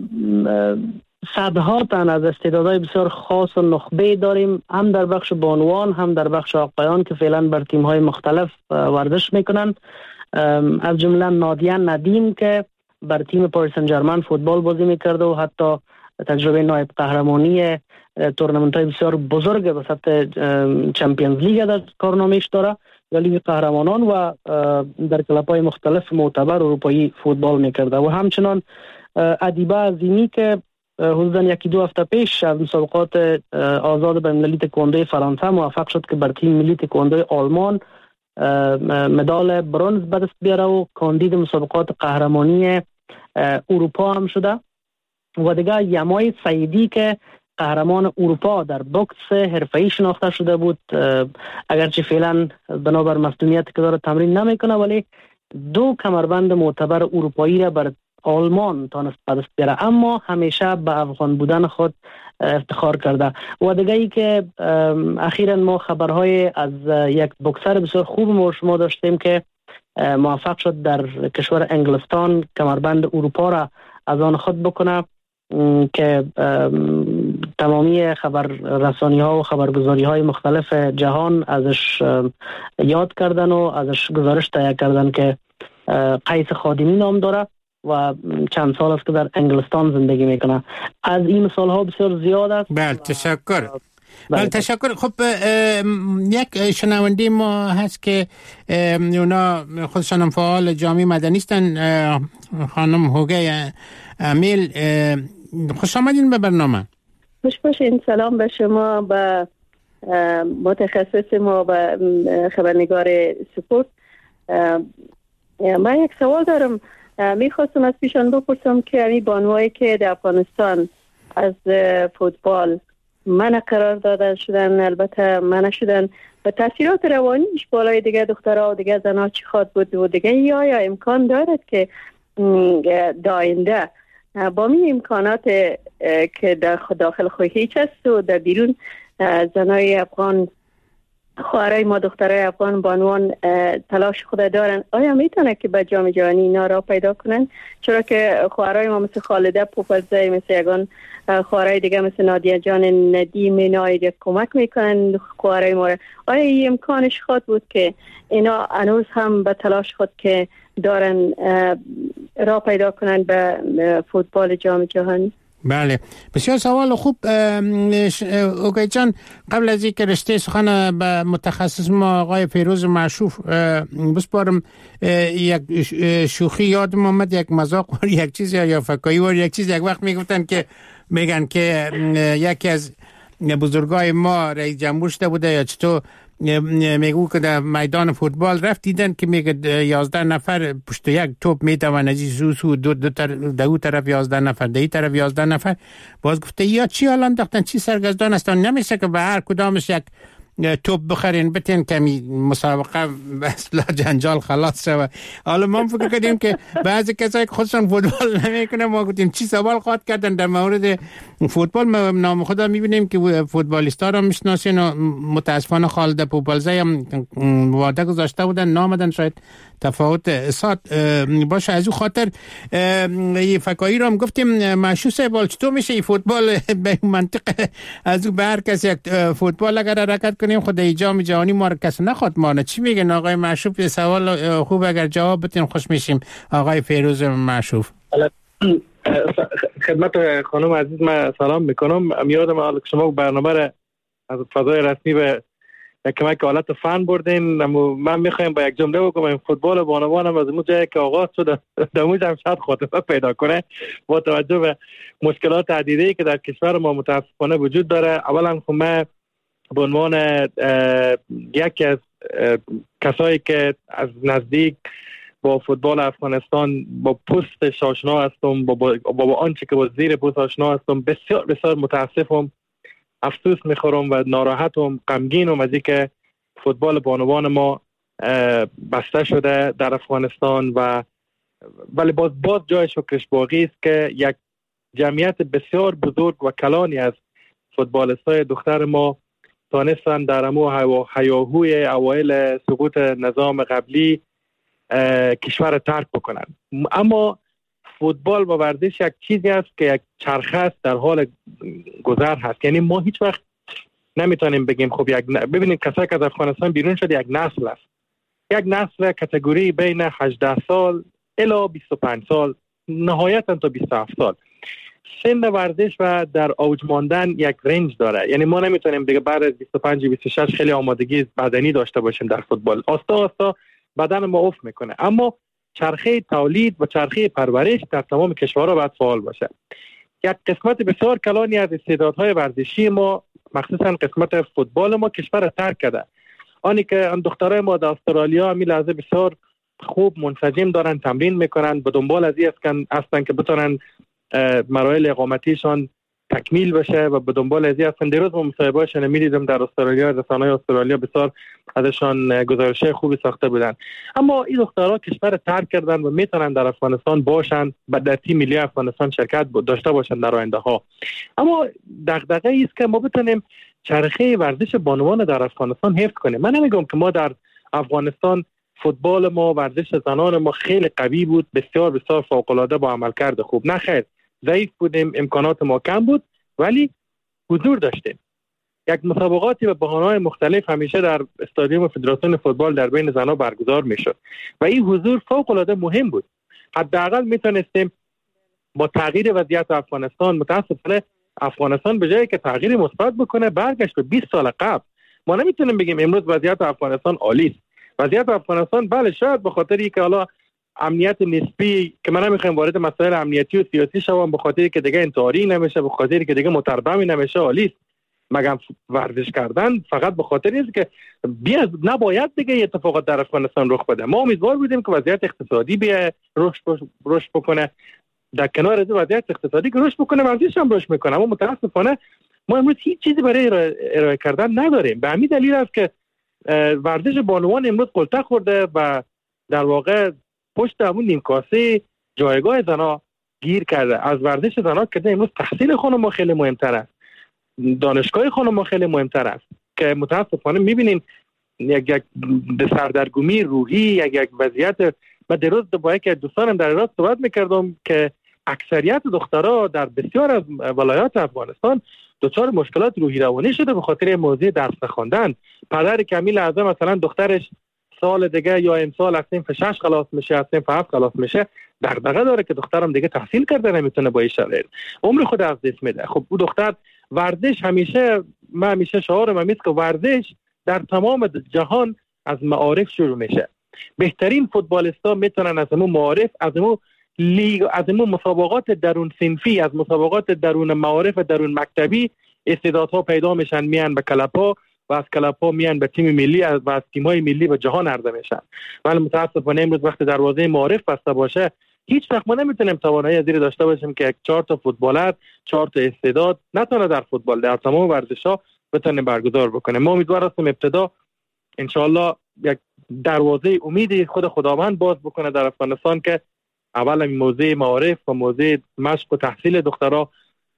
صدها تن از استعدادهای بسیار خاص و نخبه داریم، هم در بخش بانوان هم در بخش آقایان که فعلا بر تیم‌های مختلف ورزش میکنن. از جمله نادیه ندیم که بر تیم پاریس سن ژرمن فوتبال بازی میکرده و حتی تجربه نایب قهرمانی تورنمنت‌های بسیار بزرگ به سطح چمپیونز لیگ در کارنامه‌اش داره یا لیگ قهرمانان و در کلاب‌های مختلف معتبر اروپایی فوتبال میکرده. و همچنان ادیبه عظیمی که حدوداً یکی دو هفته پیش از مسابقات آزاد بین‌المللی تکواندو فرانسه موفق شد که بر تیم ملی تکواندو آلمان مدال برنز به دست بیاره و کاندید مسابقات قهرمانی اروپا هم شده. و دیگه یمای سعیدی که قهرمان اروپا در بوکس حرفه‌ای شناخته شده بود، اگرچه فعلا بنابر مصدومیتی که داره تمرین نمیکنه ولی دو کمربند معتبر اروپایی را بر آلمان تانست به دست بیاره، اما همیشه به افغان بودن خود افتخار کرده. و دیگه ای که اخیراً ما خبرهای از یک بوکسر بسیار خوب ما شما داشتیم که موفق شد در کشور انگلستان کمربند اروپا را از آن خود بکنه که تمامی خبر رسانی ها و خبرگزاری های مختلف جهان ازش یاد کردن و ازش گزارش تهیه کردن که قیس خادمی نام داره و چند سال است که در انگلستان زندگی میکنه. از این مثال ها بسیار زیاد است. بله تشکر. بله تشکر. خب یک شنونده ما هست که اونا خودشان هم فعال جامعه مدنی هستن، خانم هوگه امیل. خوش آمدین به برنامه. خوش باشین. سلام به شما، به متخصص ما، به خبرنگار سپورت. من یک سوال دارم، میخواستم از پیشان بپرسم که امی بانوایی که در افغانستان از فوتبال منع قرار داده شدن، البته منع شدن، و تاثیرات روانیش بالای دیگه دخترها و دیگه زنها چی خواد بود و دیگه یا یا امکان دارد که داینده با می امکانات که در داخل خود هیچ است و در بیرون زنای افغان، خواهرای ما دخترای افغان بانوان تلاش خود دارن، آیا میتونه که به جام جهانی اینا را پیدا کنن؟ چرا که خواهرای ما مثل خالده پوپلزی، مثل یگان خواهرای دیگه مثل نادیه جان ندیم ناید کمک میکنن خواهرای ما را. آیا این امکانش خود بود که اینا هنوز هم به تلاش خود که دارن را پیدا کنن به فوتبال جام جهانی؟ بله بسیار سوال خوب. اوکی جان، قبل از اینکه رشته سخن به متخصص ما آقای فیروز معشوف بسپارم، یک شوخی یادم آمد، یک مذاق و یک چیز یا فکایی و یک چیز یک وقت میگفتن که میگن که یکی از بزرگای ما رئیس جمهور شده بوده یا چطور، میگو که در میدان فوتبال رفت دیدن که میگه یازده نفر پشت یک توپ میتوان از این سو دو دو طرف، دو طرف یازده نفر، دی طرف یازده نفر. باز گفته یا چی حالا انداختن، چی سرگردان هستن، نمیشه که به هر کدامش یک توپ بخرین بتین کمی مسابقه به اصطلاح جنجال خلاص شود. حالا ما فکر کردیم که بعضی کسایی که خودشون فوتبال نمیکنن، ما گفتیم چی سوال خواهد کردن در مورد فوتبال. ما نام خدا میبینیم که فوتبالیستا رو میشناسین و متاسفانه خالد پوپلزی هم وعده گذاشته بودن نامدن، شاید تفاوت ساعت باشه. از اون خاطر این فکایی رو هم گفتیم معشوق صاحب چطور میشه این فوتبال به منطق از اون به هر کس یک فوتبال اگر حرکت کنیم خود جام جهانی ما رو کس نخواد مانه. چی میگن آقای معشوق؟ سوال خوب اگر جواب بتین خوش میشیم. آقای فیروز معشوق. خدمت خانم عزیز من سلام میکنم. یادم آل شما برنامه را از فضای رسمی به کمک حالت فن بردین. من میخوایم با یک جمله بگم، این فوتبال بانوانم از اون جایی که آغاز شد در اونجا هم شاید خاتمه پیدا کنه با توجه به مشکلات عدیده‌ای که در کشور ما متاسفانه وجود داره. اولا خب من به عنوان یکی از کسایی که از نزدیک با فوتبال افغانستان با پستش آشنا هستم، با, با, با آنچه که با زیر پست آشنا هستم، بسیار بسیار متاسفم، افسوس میخورم و ناراحتم، غمگینم از اینکه فوتبال بانوان ما بسته شده در افغانستان و ولی باز باز جای شکرش باقی است که یک جمعیت بسیار بزرگ و کلانی از فوتبالیستای دختر ما تانستن در امو هیاهوی اوایل سقوط نظام قبلی کشور ترک بکنن. اما فوتبال و ورزش یک چیزی است که یک چرخه است در حال گذر هست. یعنی ما هیچ وقت نمیتونیم بگیم خب یک ن... ببینید کسایی که از افغانستان بیرون شد یک نسل است، یک نسل کاتگوری بین هجده سال الی بیست و پنج سال، نهایتا تا بیست و هفت سال. سن ورزش و در اوج ماندن یک رنج داره. یعنی ما نمیتونیم دیگه بعد از بیست و پنج بیست و شش خیلی آمادگی بدنی داشته باشیم در فوتبال. آستا آستا بدن ما افت میکنه. اما چرخه تولید و چرخه پرورش در تمام کشورها باید فعال باشه. یک قسمت بسیار کلانی از استعدادهای ورزشی ما، مخصوصا قسمت فوتبال ما، کشور ترک کرده. آنی که آن دخترای ما در استرالیا می لحظه بسیار خوب منسجم دارن تمرین میکنن، به دنبال از این هستن که بتونن مراحل اقامتیشان تکمیل بشه و به دنبال از این هستن. دیروز ما مصاحبه‌هاشون می‌دیدم در استرالیا، رسانه‌های استرالیا بسیار ازشان گزارش‌های خوبی ساخته بودن. اما این دخترها کشور ترک کردن و میتونن در افغانستان باشن، در تیم ملی افغانستان شرکت داشته باشن در آینده ها. اما دغدغه ای است که ما بتونیم چرخه ورزش بانوان در افغانستان حفظ کنیم. من نمیگم که ما در افغانستان فوتبال ما، ورزش زنان ما خیلی قوی بود، بسیار بسیار فوق‌العاده با عملکرد خوب. نه خیر، ضعیف بودیم، امکانات ما کم بود، ولی حضور داشتیم. یک مسابقاتی به بهانه‌های مختلف همیشه در استادیوم فدراسیون فوتبال در بین زنان برگزار میشد و این حضور فوق‌العاده مهم بود. حداقل میتونستیم با تغییر وضعیت افغانستان، متاسفانه افغانستان به جایی که تغییر مثبت بکنه برگشت به بیست سال قبل. ما نمیتونیم بگیم امروز وضعیت افغانستان عالی است. وضعیت افغانستان بله شاید به خاطر اینکه حالا امنیت نسبی، که من نمیخوام وارد مسائل امنیتی و سیاسی شوم، به خاطر که دیگه انتحاری نمیشه، به خاطر که دیگه متربمی نمیشه، عالی است. مگم ورزش کردن فقط به خاطر اینه که بیا نباید دیگه اتفاقات در افغانستان رخ بده. ما امیدوار بودیم که وضعیت اقتصادی بیا رشد رشد بکنه، در کنار از وضعیت اقتصادی که رشد بکنه ورزش هم رشد میکنه. اما متاسفانه ما امروز هیچ چیزی برای ارائه کردن نداریم. به همین دلیل است که ورزش بانوان امروز قلته خورده و در واقع پشت همون نیمکاسه جایگاه زنا گیر کرده. از ورزش زنا که امروز تحصیل خانم ما خیلی مهمتر است، دانشگاه خانم ما خیلی مهمتر است، که متاسفانه میبینین یک یک سردرگمی روحی، یک یک وضعیت. من دیروز با یک دوستانم در راست صحبت میکردم که اکثریت دخترها در بسیار از ولایات افغانستان دچار مشکلات روحی روانی شده به خاطر موضوع درس نخواندن. پدر کمیل اعظم مثلا دخترش سال دیگه یا امسال از صنف شش خلاص میشه، از صنف هفت خلاص میشه، دغدغه داره که دخترم دیگه تحصیل کرده نمیتونه با این شرایط، عمر خود از دست میده. خب او دختر ورزش همیشه، من همیشه شعارم همیست که ورزش در تمام جهان از معارف شروع میشه. بهترین فوتبالیستا میتونن از همون معارف، از همون لیگ، از همون مسابقات درون صنفی، از مسابقات درون معارف درون مکتبی استعدادها پیدا میشن، میان به کلپا و از کلپا میان به تیم ملی و از تیم‌های ملی به جهان عرضه میشن. ولی متاسفانه امروز وقتی دروازه معارف بسته باشه، هیچ وقت ما نمیتونیم توانایی زیر داشته باشیم که یک چهار تا فوتبالر، چهار تا استعداد نتونه در فوتبال، در تمام ورزش‌ها بتونه برگزار بکنه. ما امیدوار هستیم ابتدا انشالله یک دروازه امیدی خود خداوند باز بکنه در افغانستان که اول این موضوع معارف و موضوع مشق و تحصیل دخترها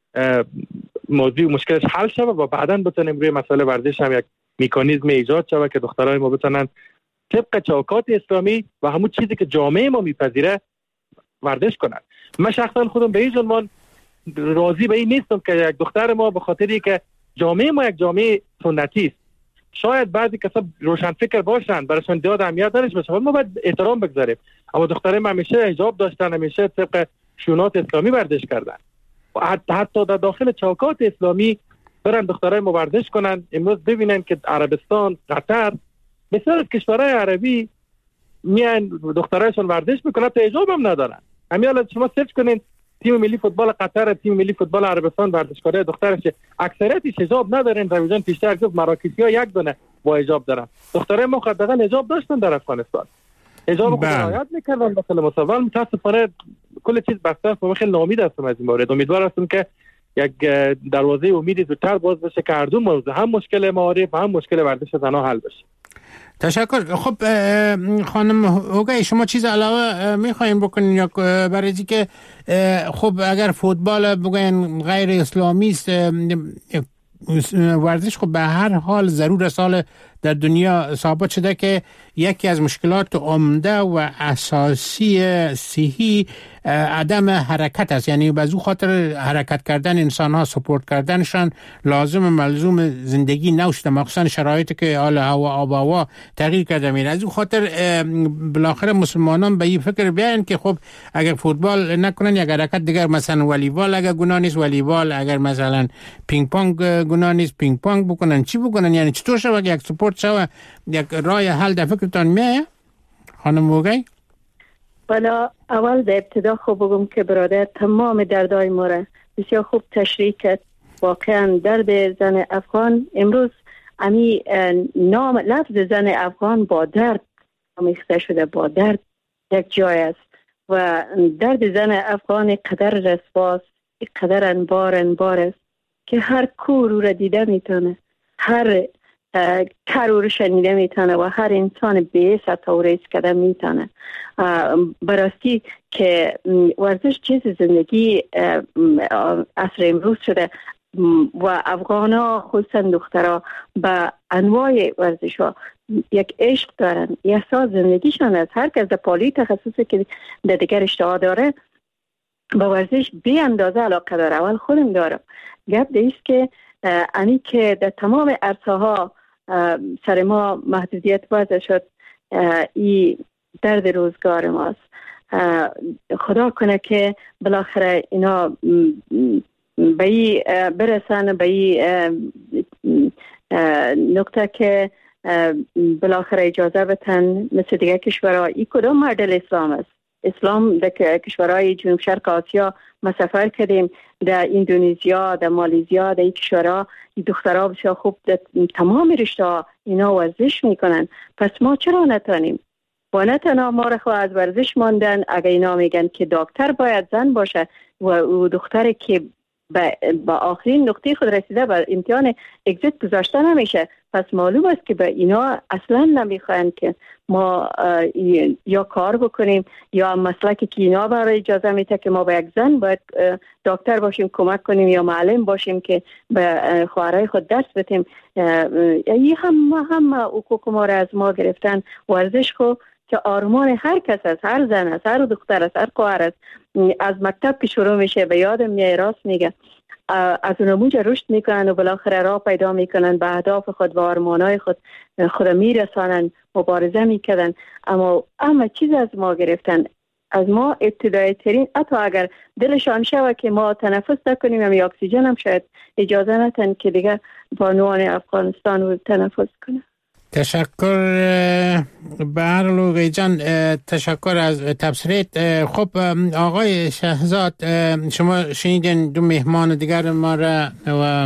موضوع مشکلش حل شود و بعداً بتونیم روی مسئله ورزش هم یک مکانیزم ایجاد شود که دخترای ما بتونن طبق چوکات اسلامی و همون چیزی که جامعه ما میپذیره ورزش کنن. من شخصا خودم به این عنوان راضی به این نیستم که یک دختر ما به خاطری که جامعه ما یک جامعه سنتی است، شاید بعضی کسا روشن فکر باشن براشون زیاد اهمیت نداشته باشه، ما باید احترام بگذاریم. اما دخترای ما همیشه حجاب داشتن، همیشه طبق شونات اسلامی ورزش کردن و حتی در داخل چوکات اسلامی برن دخترای ما ورزش کنن. امروز ببینن که عربستان، قطر، بسیار از کشورهای عربی میان دخترایشون ورزش میکنن، تا حجاب هم ندارن. همین حالا شما سرچ کنین تیم ملی فوتبال قطر، تیم ملی فوتبال عربستان، ورزشکارای دخترش اکثریتش حجاب ندارن. رویجان پیشتر گفت مراکشی‌ها یک دونه با حجاب دارن. دخترای ما حداقل حجاب داشتن در افغانستان، حجاب خود رعایت میکردن. مثلا مصابل متاسفانه کل چیز بسته است. من خیلی ناامید هستم از این مورد. امیدوار هستم که یک دروازه امیدی زودتر باز بشه که هر دو موضوع، هم مشکل معارف هم مشکل ورزش زنان حل بشه. تشکر. خب خانم هوگی، شما چیز علاوه میخواین بکنین یا برای اینکه خب اگر فوتبال بگوین غیر اسلامی است، ورزش خب به هر حال ضرور سال در دنیا ثابت شده که یکی از مشکلات عمده و اساسی صحی عدم حرکت است. یعنی به او خاطر حرکت کردن انسان ها، سپورت کردنشان لازم ملزوم زندگی نوشته، مخصوصا شرایطی که حال هوا آب و هوا تغییر کرده میره. از او خاطر بالاخره مسلمانان به این فکر بیان که خب اگر فوتبال نکنن یک حرکت دیگر، مثلا والیبال اگر گناه نیست والیبال، اگر مثلا پینگ پونگ گناه نیست پینگ پونگ بکنن، چی بکنن؟ یعنی چطور شود یک سپورت شود یک راه حل در فکرتان میایه خانم هوگی؟ بلا اول در ابتدا خوب بگم که برادر تمام دردای ما را بسیار خوب تشریح کرد. واقعا درد زن افغان امروز امی نام لفظ زن افغان با درد آمیخته شده، با درد یک جای است و درد زن افغان قدر رسواست، قدر انبار انبار است که هر کور او را دیده میتونه، هر کار او را شنیده میتونه و هر انسان به سطح ریس کده میتونه. براستی که ورزش چیز زندگی عصر امروز شده و افغان ها خصوصا دخترها به انواع ورزش ها یک عشق دارن، احساس زندگیشان است. هر کس در پالی تخصصی که در دیگر اشتها داره به ورزش بی اندازه علاقه داره. اول خودم دارم. گپ دیست که انی که در تمام عرصه ها سر ما محدودیت وضع شد، ای درد روزگار ماست. خدا کنه که بالاخره اینا به ای برسن، به ای نقطه که بالاخره اجازه بتن مثل دیگه کشورها. ای کدام مدل اسلام است؟ اسلام در کشورهای جنوب شرق آسیا ما سفر کردیم، در اندونزیا، در مالزیا، در این کشورها دخترها بسیار خوب در تمام رشته ها اینا ورزش میکنن. پس ما چرا نتانیم؟ و نه تنها ما را خود از ورزش ماندن. اگر اینا میگن که دکتر باید زن باشه و دختری که با آخرین نقطه خود رسیده به امتحان اگزیت گذاشته نمیشه، پس معلوم است که به اینا اصلا نمیخواین که ما یا کار بکنیم یا مسلکی که اینا برای اجازه میده که ما با یک زن باید دکتر باشیم کمک کنیم یا معلم باشیم که به خواهرای خود درس بدیم. این هم هم حقوق ما را از ما گرفتن. ورزش خو که آرمان هر کس است، هر زن است، هر دختر است، هر خواهر است. از مکتب که شروع میشه به یادم میاد، راست میگه، از اونموج رشد میکنن و بالاخره راه پیدا میکنن به اهداف خود و آرمانای خود خود میرسانن، مبارزه میکنن. اما اما چیز از ما گرفتن، از ما ابتدایی ترین، حتی اگر دلشان شود که ما تنفس نکنیم هم اکسیژن هم شاید اجازه نتن که دیگه بانوان افغانستان رو تنفس کنه. تشکر برلوغی جان، تشکر از تبصرت. خب آقای شهزاد، شما شنیدین دو مهمان دیگر ما را و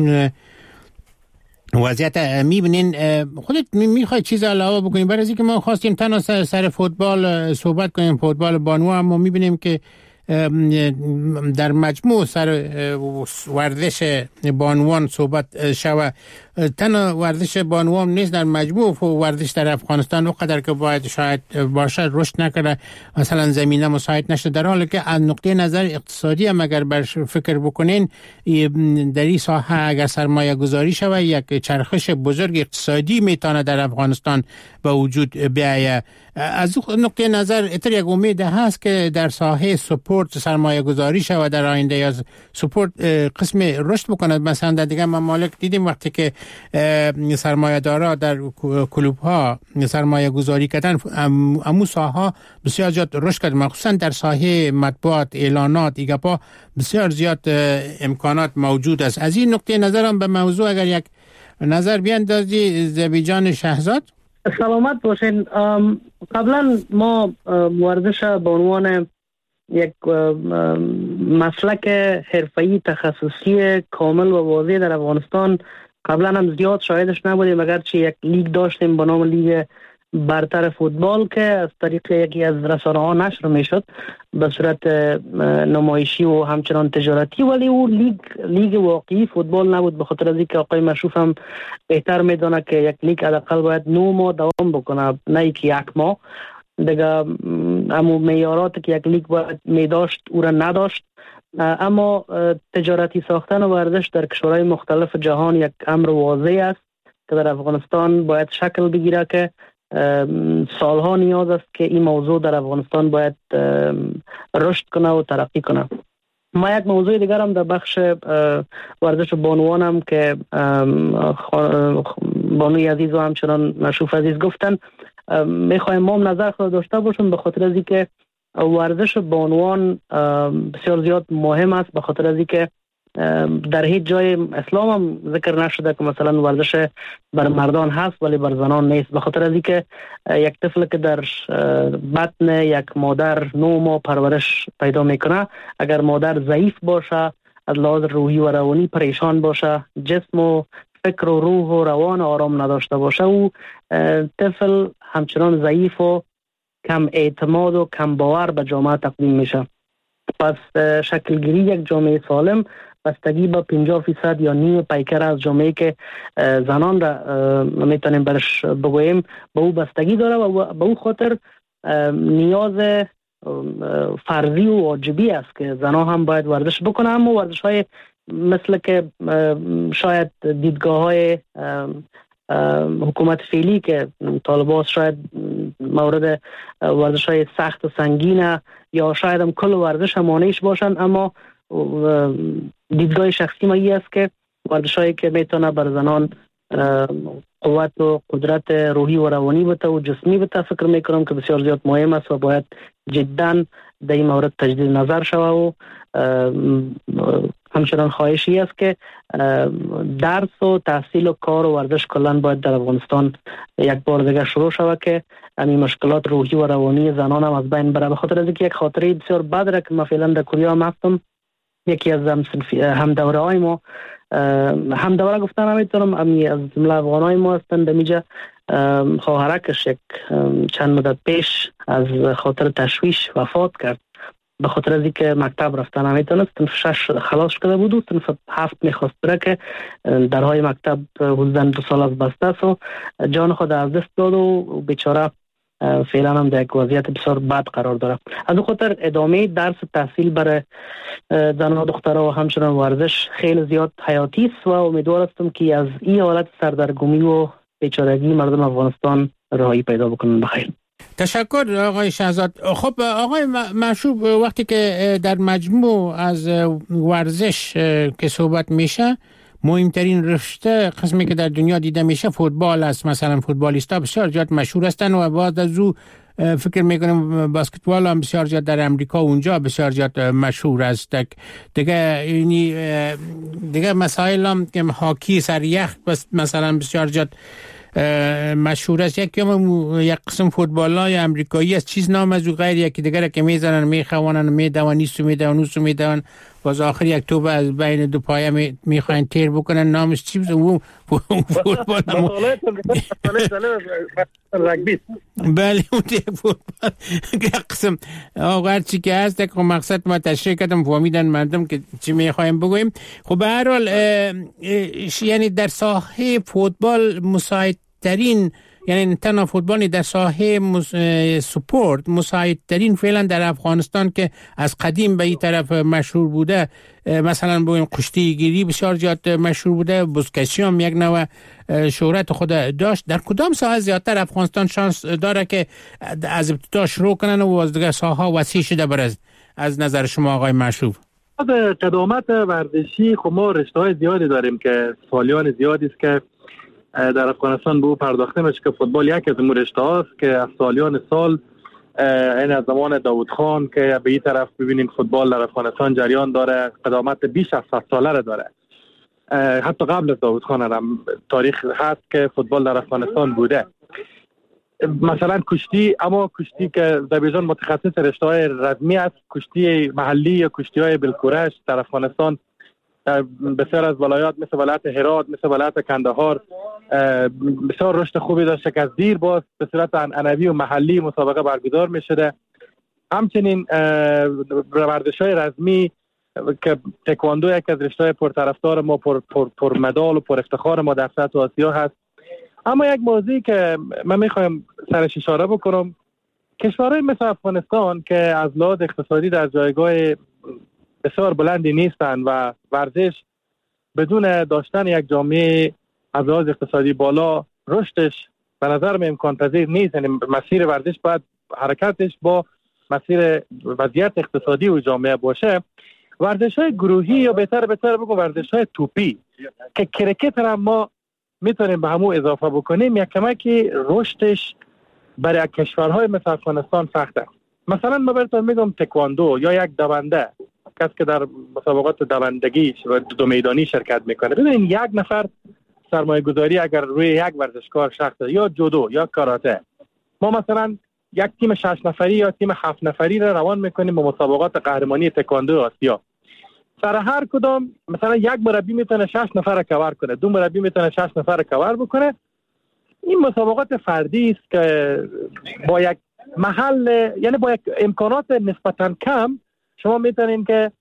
وضعیت میبینین. خودت میخوای چیز علاوه بکنیم؟ برای اینکه ما خواستیم تنها سر فوتبال صحبت کنیم، فوتبال بانو، اما میبینیم که در مجموع سر ورزش بانوان صحبت شود. تنها ورزش بانوان نیست، در مجموع ورزش در افغانستان اونقدر که باید شاید باشه رشد نکرده، مثلا زمینه مساعد نشده، در حالی که از نقطه نظر اقتصادی هم اگر بر فکر بکنین در این ساحه اگر سرمایه گذاری شود یک چرخش بزرگ اقتصادی میتونه در افغانستان به وجود بیاید. از نقطه نظر اتر یک امید هست که در ساحه سپورت سرمایه گذاری شود در آینده، یا سپورت قسم رشد بکند. مثلا در دیگه ممالک دیدیم وقتی که سرمایه دارا در کلوب ها سرمایه گذاری کردن، امو ساحه بسیار زیاد رشد کرد، مخصوصا در ساحه مطبوعات، اعلانات، ایگاپا بسیار زیاد امکانات موجود است. از این نقطه نظرم به موضوع اگر یک نظر بیاندازی زبیجان شهزاد. سلامت باشین. قبلا ما ورزش به عنوان یک مسلک حرفه‌ای تخصصی کامل و واضح در افغانستان قبلا هم زیاد شاهدش نبودیم، اگرچه یک لیگ داشتیم به نام لیگ برتر فوتبال که از طریق یکی از رسانه ها نشر میشد به صورت نمایشی و همچنان تجارتی، ولی او لیگ لیگ واقعی فوتبال نبود، به خاطر از اینکه آقای مشروف هم بهتر میدونه که یک لیگ حداقل باید نه ماه دوام بکنه، نه که یک ماه دیگه. امو معیارات که یک لیگ باید میداشت او را نداشت. اما تجارتی ساختن ورزش در کشورهای مختلف جهان یک امر واضح است که در افغانستان باید شکل بگیره که سالها نیاز است که این موضوع در افغانستان باید رشد کنه و ترقی کنه. ما یک موضوع دیگر هم در بخش ورزش بانوانم که بانوی عزیز و همچنان مشروف عزیز گفتن، میخوایم ما هم نظر خود داشته باشم، به خاطر از اینکه ورزش بانوان بسیار زیاد مهم است، به خاطر از اینکه در هیچ جای اسلام هم ذکر نشده که مثلا ورزش بر مردان هست ولی بر زنان نیست، به خاطر از اینکه یک طفل که در بطن یک مادر نه ماه پرورش پیدا میکنه، اگر مادر ضعیف باشه، از لحاظ روحی و روانی پریشان باشه، جسم و فکر و روح و روان آرام نداشته باشه، و طفل همچنان ضعیف و کم اعتماد و کم باور به جامعه تقدیم میشه. پس شکلگیری یک جامعه سالم بستگی به پنجاه فیصد یا نیم پیکر از جامعه که زنان را میتونیم برش بگوییم به او بستگی داره و به او خاطر نیاز فرضی و واجبی است که زنان هم باید ورزش بکنه. اما ورزش های مثل که شاید دیدگاه های حکومت فعلی که طالبان شاید مورد ورزش های سخت و سنگینه یا شاید هم کل ورزش همانیش باشن، اما دیدگاه شخصی ما ای است که ورزش هایی که میتونه بر زنان قوت و قدرت روحی و روانی بده و جسمی بده، فکر میکنم که بسیار زیاد مهم است و باید جدا در این مورد تجدید نظر شود. و همچنان خواهشی است که درس و تحصیل و کار و ورزش کلان باید در افغانستان یک بار دیگه شروع شود که همین مشکلات روحی و روانی زنان هم از بین بره. به خاطر از اینکه یک خاطره بسیار بد را که ما فعلا در کوریا هم هستم، یکی از هم دوره های ما، هم دوره گفتن نمیتونم، امی از جمله افغان های ما هستند، دمیجا خواهرکش یک چند مدت پیش از خاطر تشویش وفات کرد، به خاطر از اینکه مکتب رفتن نمیتونست. صنف شش خلاص شده بود و صنف هفت میخواست بره که درهای مکتب حدوداً دو سال از بسته است و جان خود از دست داد و بیچاره فعلا هم در یک وضعیت بسیار بد قرار داره. از اون خاطر ادامه درس تحصیل برای زن و دخترها و همچنان ورزش خیلی زیاد حیاتی است و امیدوار هستم که از این حالت سردرگمی و بیچارگی مردم افغانستان رهایی پیدا بکنن. بخیر. تشکر آقای شهزاد. خب آقای مشروف، وقتی که در مجموع از ورزش که صحبت میشه، مهمترین رشته قسمی که در دنیا دیده میشه فوتبال است. مثلا فوتبالیستا بسیار زیاد مشهور هستند و بعد از او فکر میکنم بسکتبال هم بسیار زیاد در امریکا اونجا بسیار زیاد مشهور است. دیگه یعنی دیگه مسائل هم که هاکی سر یخ بس مثلا بسیار زیاد مشهور است. یکی هم یک قسم فوتبال های امریکایی است، چیز نام از او غیر یکی دیگر که میزنن میخوانن میدون نیستو میدون نوستو میدون باز آخر یک توپ از بین دو پایه میخواین تیر بکنن، نامش چی بود؟ اون فوتبال رگبی. بله اون فوتبال یک قسم آخر چی که هست. یک مقصد ما تشریح کردم فهمیدن مردم که چی میخوایم بگویم. خب به هر حال یعنی در ساحه فوتبال مساعدترین، یعنی تنها فوتبالی در ساحه مس... سپورت مساعدترین فعلا در افغانستان که از قدیم به این طرف مشهور بوده، مثلا بگویم کشتی گیری بسیار زیاد مشهور بوده، بزکشی هم یک نوع شهرت خود داشت. در کدام ساحه زیادتر افغانستان شانس داره که از ابتدا شروع کنن و از دیگه ساحه وسیع شده برز از نظر شما آقای مشروف؟ قدامت ورزشی خب ما رشته‌های زیادی داریم که سالیان زیادی است که در افغانستان به او پرداخته میشه که فوتبال یکی از اون رشته هاست که از سالیان سال این از زمان داوود خان که به این طرف ببینیم فوتبال در افغانستان جریان داره، قدامت بیش از صد ساله را داره. حتی قبل از داوود خان هم تاریخ هست که فوتبال در افغانستان بوده. مثلا کشتی، اما کشتی که در بیزان متخصص رشته های رزمی است، کشتی محلی یا کشتی های بالکورش در افغانستان در بسیار از ولایات مثل ولایت هرات، مثل ولایت کندهار بسیار رشد خوبی داشته که از دیر باز به صورت عنعنوی و محلی مسابقه برگزار می شده. همچنین ورزش‌های رزمی که تکواندو یک از رشته‌های پرطرفدار ما، پر پر پر مدال و پر افتخار ما در سطح آسیا هست. اما یک موضوعی که من میخوایم سرش اشاره بکنم، کشورهای مثل افغانستان که از لحاظ اقتصادی در جایگاه بسیار بلندی نیستند و ورزش بدون داشتن یک جامعه از لحاظ اقتصادی بالا رشدش به نظر من امکان پذیر نیست. یعنی مسیر ورزش باید حرکتش با مسیر وضعیت اقتصادی و جامعه باشه. ورزش‌های گروهی یا بهتر بهتر بگم ورزش‌های توپی که کرکت را ما میتونیم به همون اضافه بکنیم، یک کمکی رشدش برای کشورهای مثل افغانستان سخته. مثلا من براتون میگم تکواندو یا یک دونده، کسی که در مسابقات دوندگی و دو میدانی شرکت میکنه، ببینید یک نفر سرمایه گذاری اگر روی یک ورزشکار شخص یا جودو یا کاراته، ما مثلا یک تیم شش نفری یا تیم هفت نفری را روان میکنیم به مسابقات قهرمانی تکواندو آسیا. سر هر کدام مثلا یک مربی میتونه شش نفر را کور کنه، دو مربی میتونه شش نفر را کور بکنه. این مسابقات فردی است که با یک محل، یعنی با یک امکانات نسبتاً کم شما میتونین که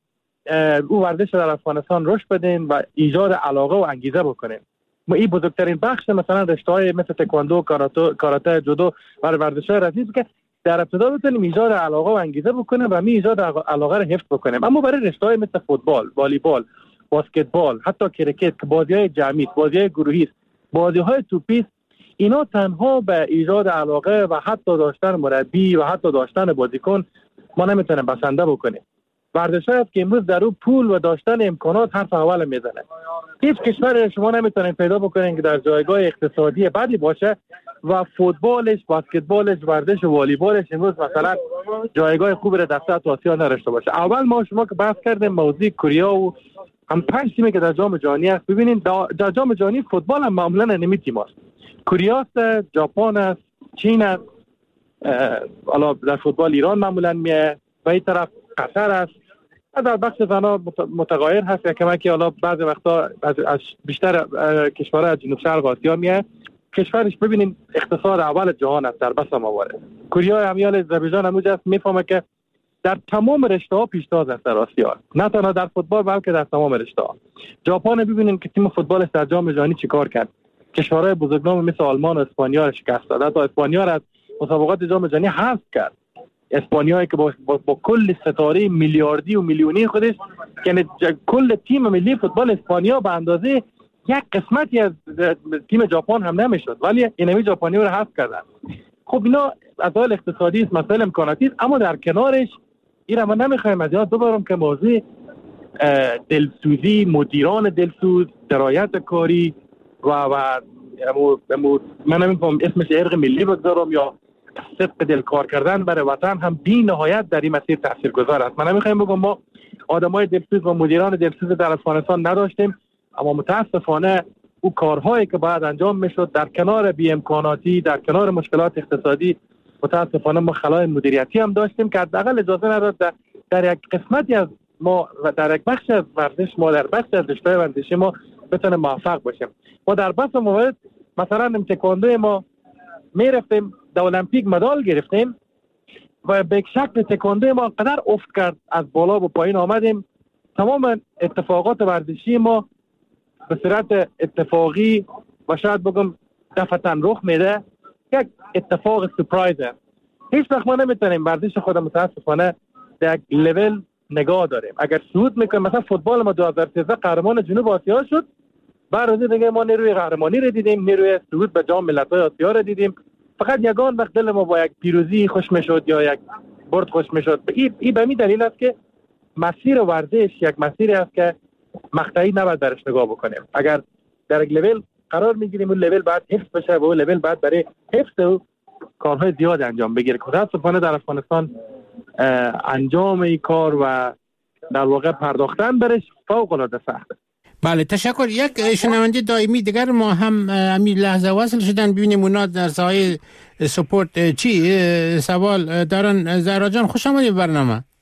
او ورزش در افغانستان رشد بدین و ایجاد علاقه و انگیزه بکنین. ما این بزرگترین بخش مثلا رشته‌های مثل تکواندو، کاراته، کاراته، جودو و ورزش‌های رزمی که در ابتدا بتونیم ایجاد علاقه و انگیزه بکنیم و می ایجاد علاقه رو حفظ بکنیم. اما برای رشته‌های مثل فوتبال، والیبال، بسکتبال، حتی کرکت که بازی‌های جمعی، بازی‌های گروهی، بازی‌های توپی، اینا تنها به ایجاد علاقه و حتی داشتن مربی و حتی داشتن بازیکن ما نمیتونیم بسنده بکنیم. ورزش‌هایی است که امروز در اون پول و داشتن امکانات حرف اول میزنه. هیچ کشوری شما نمیتونین پیدا بکنین که در جایگاه اقتصادی بدی باشه و فوتبالش، بسکتبالش، ورزش و والیبالش امروز مثلا جایگاه خوبی را در سطح آسیا نداشته باشه. اول ما شما که بحث کردیم موضوع کره و هم پنج تیمی که در جام جهانی است، ببینید در جام جهانی فوتبال هم معمولا نمی تیماست. کره است، ژاپن است، چین است، حالا در فوتبال ایران معمولا میه و این طرف قطر است. در بخش زنا متغایر هست که کمکی حالا بعضی وقتا از بیشتر کشورها از جنوب شرق آسیا میه. کشورش ببینید اقتصاد اول جهان است در بس موارد. کره همیال آذربایجان همونج است، میفهمه که در تمام رشته‌ها پیشتاز است در آسیا، نه تنها در فوتبال بلکه در تمام رشته‌ها. ژاپن ببینید که تیم فوتبالش در جام جهانی چیکار کرد. کشورهای بزرگنام مثل آلمان و اسپانیا را شکست داد. تا اسپانیا را از مسابقات جام جهانی حذف کرد. اسپانیایی که با, با, با کل ستاره میلیاردی و میلیونی خودش، یعنی کل تیم ملی فوتبال اسپانیا به اندازه یک قسمتی از تیم ژاپن هم نمیشد، ولی اینمی ژاپنی‌ها رو حذف کردن. خب اینا مسائل اقتصادی است، مسائل امکاناتی است، اما در کنارش این ما نمیخوایم از یاد ببرم که موضوع دلسوزی، مدیران دلسوز، درایت کاری و و من نمیفهم اسمش ارق ملی بگذارم یا صدق دل کار کردن برای وطن هم بی نهایت در این مسیر تاثیرگذار است. من نمیخوایم بگم ما آدمای دلسوز و مدیران دلسوز در افغانستان نداشتیم، اما متاسفانه او کارهایی که باید انجام میشد در کنار بی امکاناتی، در کنار مشکلات اقتصادی، متاسفانه ما خلای مدیریتی هم داشتیم که حداقل اجازه نداد در, در یک قسمتی از ما و در یک بخش از ورزش ما، در بخش از رشته ورزشی ما بتونه موفق باشیم. ما در بس موارد مثلا تکواندو ما میرفتیم در المپیک مدال گرفتیم و به شکل تکواندو ما قدر افت کرد، از بالا به پایین آمدیم. تمام اتفاقات ورزشی ما به صورت اتفاقی و شاید بگم دفعتاً رخ میده. یک اتفاق سپرایزه. هیچ وقت ما نمیتونیم ورزش خود متاسفانه در یک لول نگاه داریم. اگر صعود میکنیم، مثلا فوتبال ما دو هزار و سیزده قهرمان جنوب آسیا شد، بعد از دیگه ما نیروی قهرمانی رو دیدیم، نیروی صعود به جام ملت‌های آسیا رو دیدیم. فقط یگان وقت دل ما با یک پیروزی خوش میشد یا یک برد خوش میشد. این ای به می دلیل است که مسیر ورزش یک مسیری است که مقطعی نباید درش نگاه بکنیم. اگر در یک لول قرار میگیریم، اون لول بعد حفظ بشه و اون لول بعد برای حفظ او کارهای زیاد انجام بگیره. متاسفانه در افغانستان انجام این کار و در واقع پرداختن برش فوق العاده سخته. بله، تشکر. یک شنونده دائمی دیگر ما هم همین لحظه وصل شدن، ببینیم اونا در سایه سپورت چی سوال دارن. زهرا جان خوش آمدید برنامه.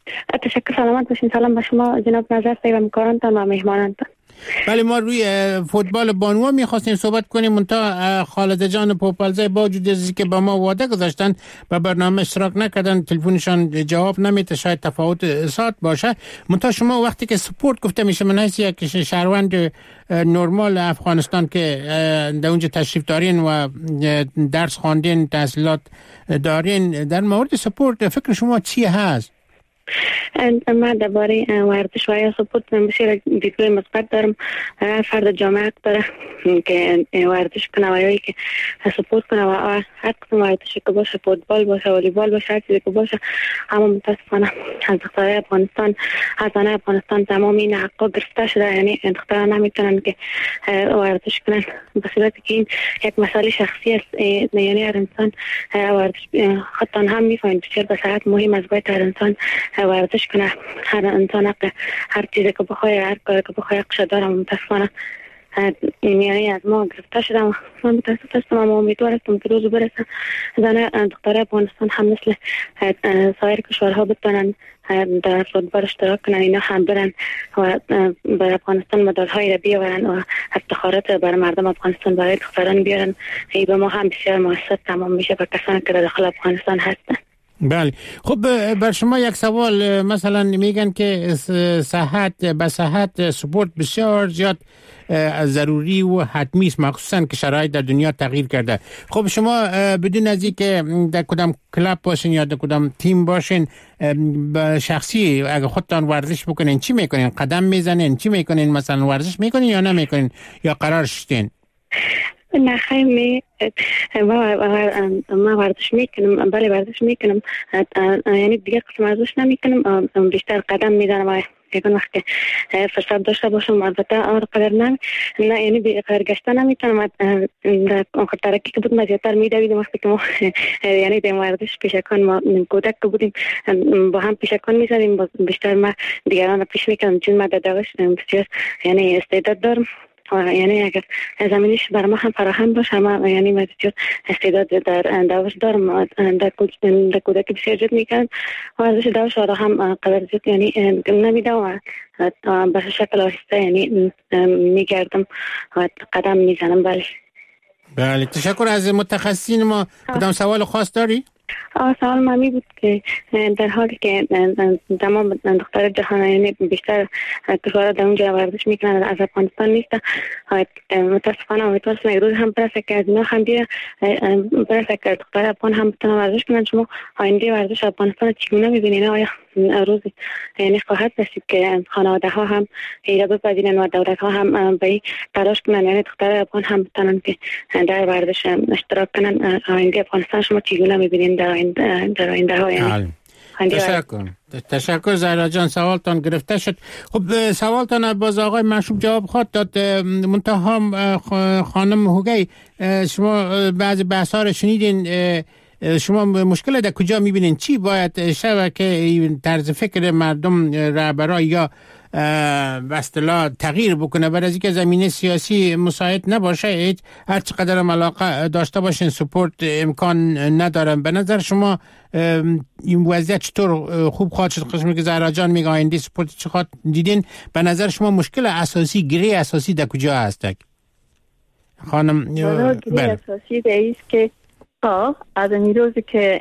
تشکر، سلامت باشین. سلام به شما جناب نظر صاحب و همکارانتان و مهمانانتان. بله، ما روی فوتبال بانوا میخواستیم صحبت کنیم، منتها خالد جان پوپلزای با وجود از که با ما وعده گذاشتن و برنامه اشتراک نکردن، تلفنشان جواب نمیده، شاید تفاوت ساعت باشه. منتها شما وقتی که سپورت گفته میشه، من حیث یک شهروند نرمال افغانستان که در اونجا تشریف دارین و درس خواندین، تحصیلات دارین، در مورد سپورت فکر شما چی هست؟ من درباره ورزش و یا سپورت بسیار دیدگاه مثبت دارم. فرد جامعه داره که ورزش کنه و یا که سپورت کنه و هر قسم ورزشی که باشه، فوتبال باشه، والیبال باشه، هر چیزی که باشه، اما متاسفانه از دخترای افغانستان، از زنای افغانستان تمام این حقا گرفته شده. یعنی دخترها نمیتونن که ورزش کنن به صورتی که این یک مسئله شخصی است. یعنی هر انسان ورزش خودتان هم میفهمید بسیار به صحت مهم است، باید هر انسان ورزش کنه. هر انسان حق هر چیزی که بخواه، هر کاری که بخواه حقش دارم. متاسفانه یعنی از ما گرفته شدم. من متاسف هستم اما امیدوار هستم که روز برسه زن دختر افغانستان هم مثل سایر کشورها بتونن در فوتبال اشتراک کنن، اینا هم برن و بر افغانستان مدالهای را بیاورن و افتخارات بر مردم افغانستان برای دختران بیارن. ای به ما هم بسیار موثر تمام میشه و کسانی که در داخل افغانستان هستن. بله، خب بر شما یک سوال، مثلا میگن که صحت به صحت سپورت بسیار زیاد ضروری و حتمی است، مخصوصا که شرایط در دنیا تغییر کرده. خب شما بدون از اینکه در کدام کلاب باشین یا در کدام تیم باشین، به شخصی اگه خودتان ورزش بکنین چی میکنین؟ قدم میزنین؟ چی میکنین؟ مثلا ورزش میکنین یا نمیکنین یا قرار شدین؟ نه خیلی می ما ورزش میکنم. بله ورزش میکنم، یعنی دیگه قسم ورزش نمیکنم، بیشتر قدم میزنم و یکن وقت که فرصت داشته باشم. البته آن قدر نه نه یعنی بی قدر گشته نمیتونم. در آخر ترکی که بودم زیادتر میدویدم وقتی که ما یعنی در ورزش پیشکان ما کودک که بودیم با هم پیشکان میزدیم. بیشتر ما دیگران پیش میکنم چون ما در دوش بسیار یعنی استعداد دارم. یعنی اگر زمینش بر ما هم فراهم باشه، ما یعنی بسیار استعداد در دوش دارم. در کودکی بسیار جد میکنم و ورزش دوش را هم قدر جد یعنی نمیدم و به شکل آهسته یعنی میگردم و قدم میزنم. بله بله، تشکر از متخصصین ما. کدام سوال خاص داری؟ آه سوال مامی بود که در حالی که تمام دختر جهان یعنی بیشتر کشورها در اونجا ورزش میکنن، از افغانستان نیست. متاسفانه امیدوارم یک روز هم برسه که از اینا هم بیره برسه که دختر افغان هم بتونن ورزش کنن. شما آینده ورزش افغانستان چگونه میبینین؟ آیا روزی یعنی خواهد رسید که خانواده ها هم ایره بپذیرن و دولت ها هم به تلاش کنن یعنی دختر افغان هم بتونن که در ورزش اشتراک کنن؟ آینده افغانستان شما چگونه میبینین در آینده در آینده ها؟ یعنی تشکر تشکر زهرا جان، سوالتان گرفته شد. خب سوالتان باز آقای مشروب جواب خواهد داد. منتها خانم هوگی، شما بعضی بحث‌ها رو شنیدین، شما مشکل در کجا میبینین؟ چی باید شود که طرز فکر مردم رهبرای یا به اصطلاح تغییر بکنه برای اینکه زمینه سیاسی مساعد نباشه؟ هر چقدر هم علاقه داشته باشین سپورت امکان ندارن. به نظر شما این وضعیت چطور خوب خواهد شد؟ قسمی که زهرا جان میگه آینده سپورت چه خواهد دیدین؟ به نظر شما مشکل اساسی، گره اساسی در کجا هست خانم؟ گره اساسی در ایست که از این روزی که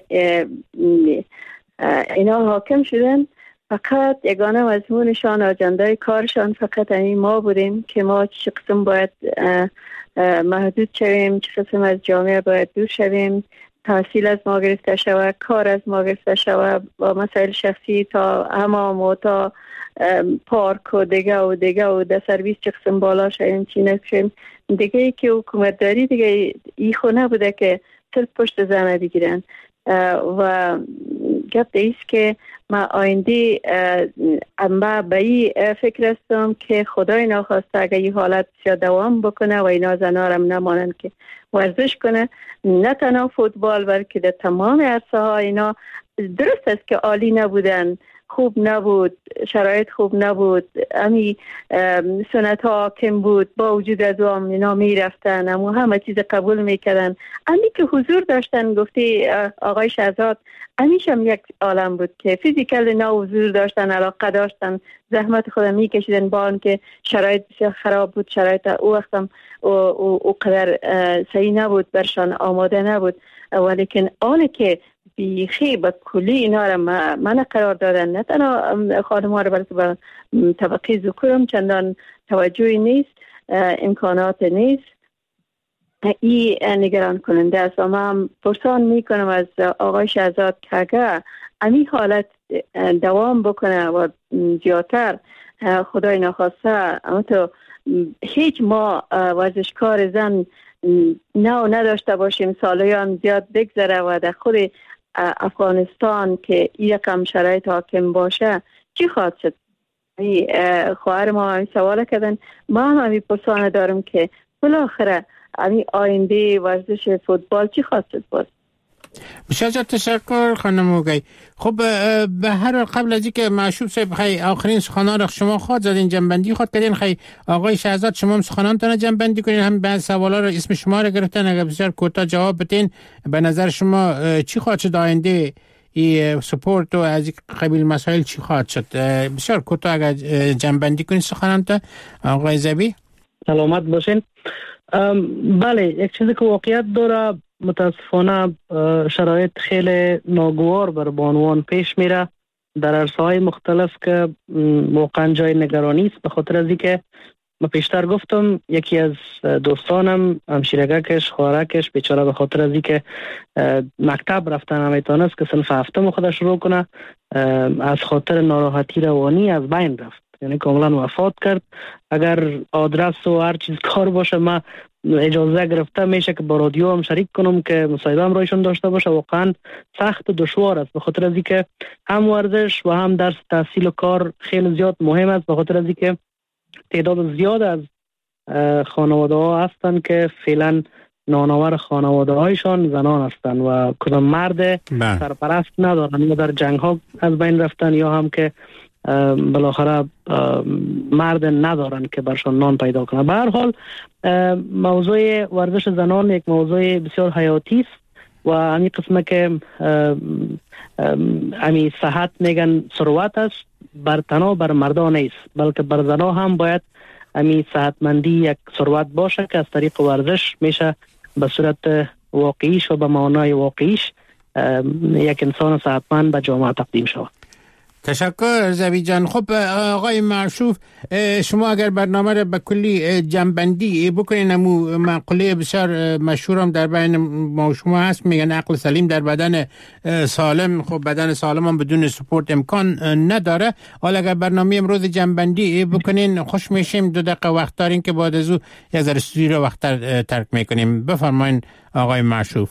اینا حاکم شدن فقط یگانه مضمونشان اجنده کارشان فقط این ما بودیم که ما چه قسم باید محدود شویم، چه قسم از جامعه باید دور شویم، تحصیل از ما گرفته شود، کار از ما گرفته شود، با مسائل شخصی تا حمام و تا پارک و دیگه و دیگه و در سرویس چه قسم بالا شویم چی نشویم. دیگه ای که حکومت داری دیگه ای خونه بوده که صرف پشت زنه بگیرن و گفت ایست که ما آینده اما به این فکر هستم که خدای ناخواسته اگر این حالت بسیار دوام بکنه و اینا زنها هم نمانند که ورزش کنه، نه تنها فوتبال بلکه در تمام عرصه ها اینا درست است که عالی نبودن خوب نبود، شرایط خوب نبود، امی سنت ها حاکم بود، با وجود از او اینا می رفتن، اما همه چیز قبول میکردن. امی که حضور داشتن گفتی آقای شهزاد، امیش هم یک عالم بود که فیزیکال نه حضور داشتن، علاقه داشتن، زحمت خود میکشیدن با آن که شرایط بسیار خراب بود، شرایط او وقت هم او, او, او قدر صحیح نبود، برشان آماده نبود، ولیکن آن که بیخی به کلی اینا را من قرار دادن، نه تنها خانم ها را بلکه به طبقه ذکورم چندان توجهی نیست، امکانات نیست، ای نگران کننده است. و من پرسان میکنم از آقای شهزاد که اگر امی حالت دوام بکنه و زیادتر خدای نخواسته اما تو هیچ ما ورزشکار زن نو نداشته باشیم، سالیان زیاد بگذره و در خود افغانستان که یکم شرایط حاکم باشه چی خواهد شد؟ خواهر ما همی سوال کردن، ما هم همی پرسانه دارم که بالاخره همی آینده ورزش فوتبال چی خواهد شد باز؟ بسیار تشکر خانم اوگی. خب به هر حال قبل از اینکه معشوق صاحب خی آخرین سخنان را شما خواهد زدین جنبندی خواهد کردین، خی آقای شهزاد شما هم سخنانتان جنبندی کنین، هم به سوالا را اسم شما را گرفتن، اگر بسیار کوتاه جواب بدین به نظر شما چی خواهد شد آینده ای سپورت و از این قبیل مسائل چی خواهد شد؟ بسیار کوتاه اگر جنبندی کنین سخنانتان آقای زبی. سلامت باشین. بله، یک چیزی که واقعیت داره، متاسفانه شرایط خیلی ناگوار بر بانوان پیش میره در عرصه‌های مختلف که واقعا جای نگرانی است، به خاطر از اینکه من پیشتر گفتم یکی از دوستانم همشیرگکش خواهرکش بیچاره به خاطر از اینکه مکتب رفتن نمیتونست که صنف هفتم خودش شروع کنه، از خاطر ناراحتی روانی از بین رفت، یعنی کاملا وفات کرد. اگر آدرس و هر چیز کار باشه ما اجازه گرفته میشه که با رادیو هم شریک کنم که مصاحبه هم رایشون داشته باشه. واقعا سخت و دشوار است به خاطر از اینکه هم ورزش و هم درس تحصیل و کار خیلی زیاد مهم است، به خاطر از اینکه تعداد زیاد از خانواده ها هستن که فعلا نانآور خانواده هایشان زنان هستن و کدام مرد سرپرست ندارن، یا در جنگ ها از بین رفتن یا هم که بالاخره مرد ندارن که برشان نان پیدا کنه. به هر حال موضوع ورزش زنان یک موضوع بسیار حیاتی است و همین قسمه که همین صحت میگن ثروت است، بر تنها بر مردان نیست بلکه بر زنان هم باید همین صحتمندی یک ثروت باشه که از طریق ورزش میشه به صورت واقعیش و به معنای واقعیش یک انسان صحتمند به جامعه تقدیم شود. تشکر زبی جان. خب آقای معشوف، شما اگر برنامه را به کلی جنبندی بکنین، امو مقوله بسیار مشهورم در بین ما و شما هست، میگن عقل سلیم در بدن سالم. خب بدن سالم هم بدون سپورت امکان نداره. حالا اگر برنامه امروز جنبندی بکنین خوش میشیم. دو دقیقه وقت دارین که بعد از او یک ذره استودیو رو وقت ترک میکنیم. بفرمایین آقای معشوف.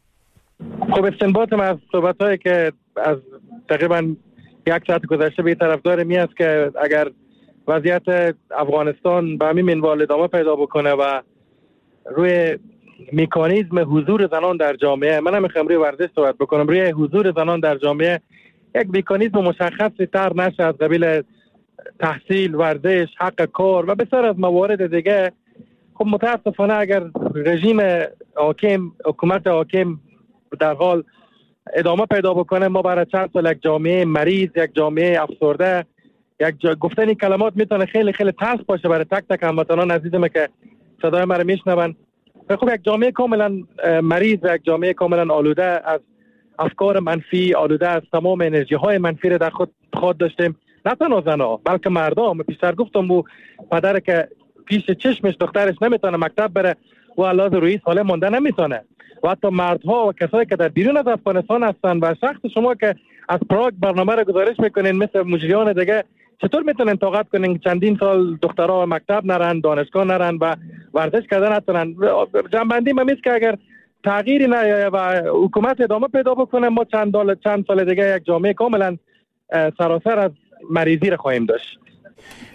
خب استنباطم از صحبت‌هایی که از تقریبا یک ساعت گذشته به طرفدار می است که اگر وضعیت افغانستان به همین منوال ادامه پیدا بکنه و روی مکانیزم حضور زنان در جامعه، من هم میخوام روی ورزش صحبت بکنم، روی حضور زنان در جامعه یک مکانیزم مشخصی تر نشه از قبیل تحصیل، ورزش، حق کار و بسیار از موارد دیگه. خب متاسفانه اگر رژیم حاکم، حکومت حاکم در حال ادامه پیدا بکنه، ما برای چند سال یک جامعه مریض، یک جامعه افسرده، یک جا... گفتن این کلمات میتونه خیلی خیلی ترس باشه برای تک تک هموطنان عزیزم که صدای ما رو میشنون. خب یک جامعه کاملا مریض و یک جامعه کاملا آلوده از افکار منفی، آلوده از تمام انرژی های منفی رو در خود خود داشتیم. نه تنها زنها بلکه مردم. پیشتر گفتم بو پدر که پیش چشمش دخترش نمیتونه مکتب بره و علاوه روی سالم مونده نمیتونه، و حتی مردها و کسایی که در بیرون از افغانستان هستن و شخص شما که از پراگ برنامه را گزارش میکنین مثل مجریان دیگه، چطور میتونن طاقت کنین چندین سال دخترها مکتب نرن، دانشگاه نرن و ورزش کردن نتونن؟ جنبندی من میست که اگر تغییری نیایه و حکومت ادامه پیدا بکنه، ما چند سال چند سال دیگه یک جامعه کاملا سراسر از مریضی را خواهیم داشت.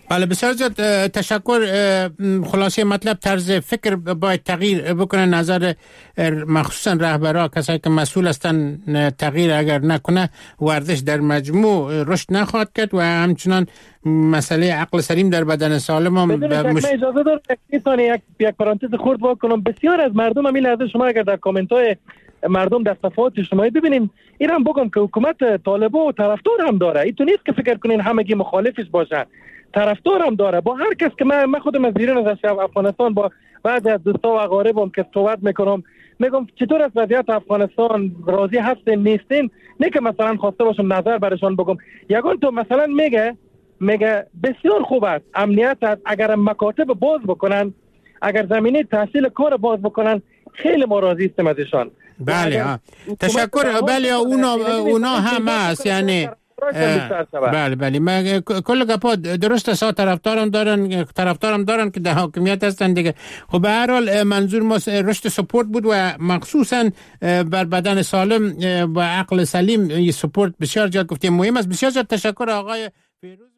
بله بسیار زیاد تشکر. خلاصه مطلب طرز فکر باید تغییر بکنه، نظر مخصوصا رهبرها، کسایی که مسئول هستن تغییر اگر نکنه ورزش در مجموع رشد نخواهد کرد و همچنان مسئله عقل سلیم در بدن سالم هم مش... اجازه دارم یک یک پرانتز خرد واکنم. بسیار از مردم همین لحظه شما اگر در کامنت های مردم در صفحات اجتماعی ببینیم، این هم بگم که حکومت طالبان و طرفدار هم داره. این تو نیست که فکر کنین همگی مخالفش باشن، طرفدار هم داره. با هر کس که من من خودم از بیرون از افغانستان با بعضی از دوستا و اقاربم که صحبت میکنم میگم چطور از وضعیت افغانستان راضی هستین نیستین، نه که مثلا خواسته باشم نظر برشان بگم. یگان تو مثلا میگه میگه بسیار خوب است امنیت است، اگر مکاتب باز بکنن، اگر زمینه تحصیل کار باز بکنن، خیلی ما راضی هستیم ازشان. بله تشکر. بله اونا اونا هم هست، یعنی بله بله من کل گپا درست است، طرفدارم دارن طرفدارم دارن که در حاکمیت هستن دیگه. خب به هر حال منظور ما رشد سپورت بود و مخصوصا بر بدن سالم و عقل سلیم این سپورت بسیار جا گفتیم مهم است. بسیار تشکر آقای فیروز.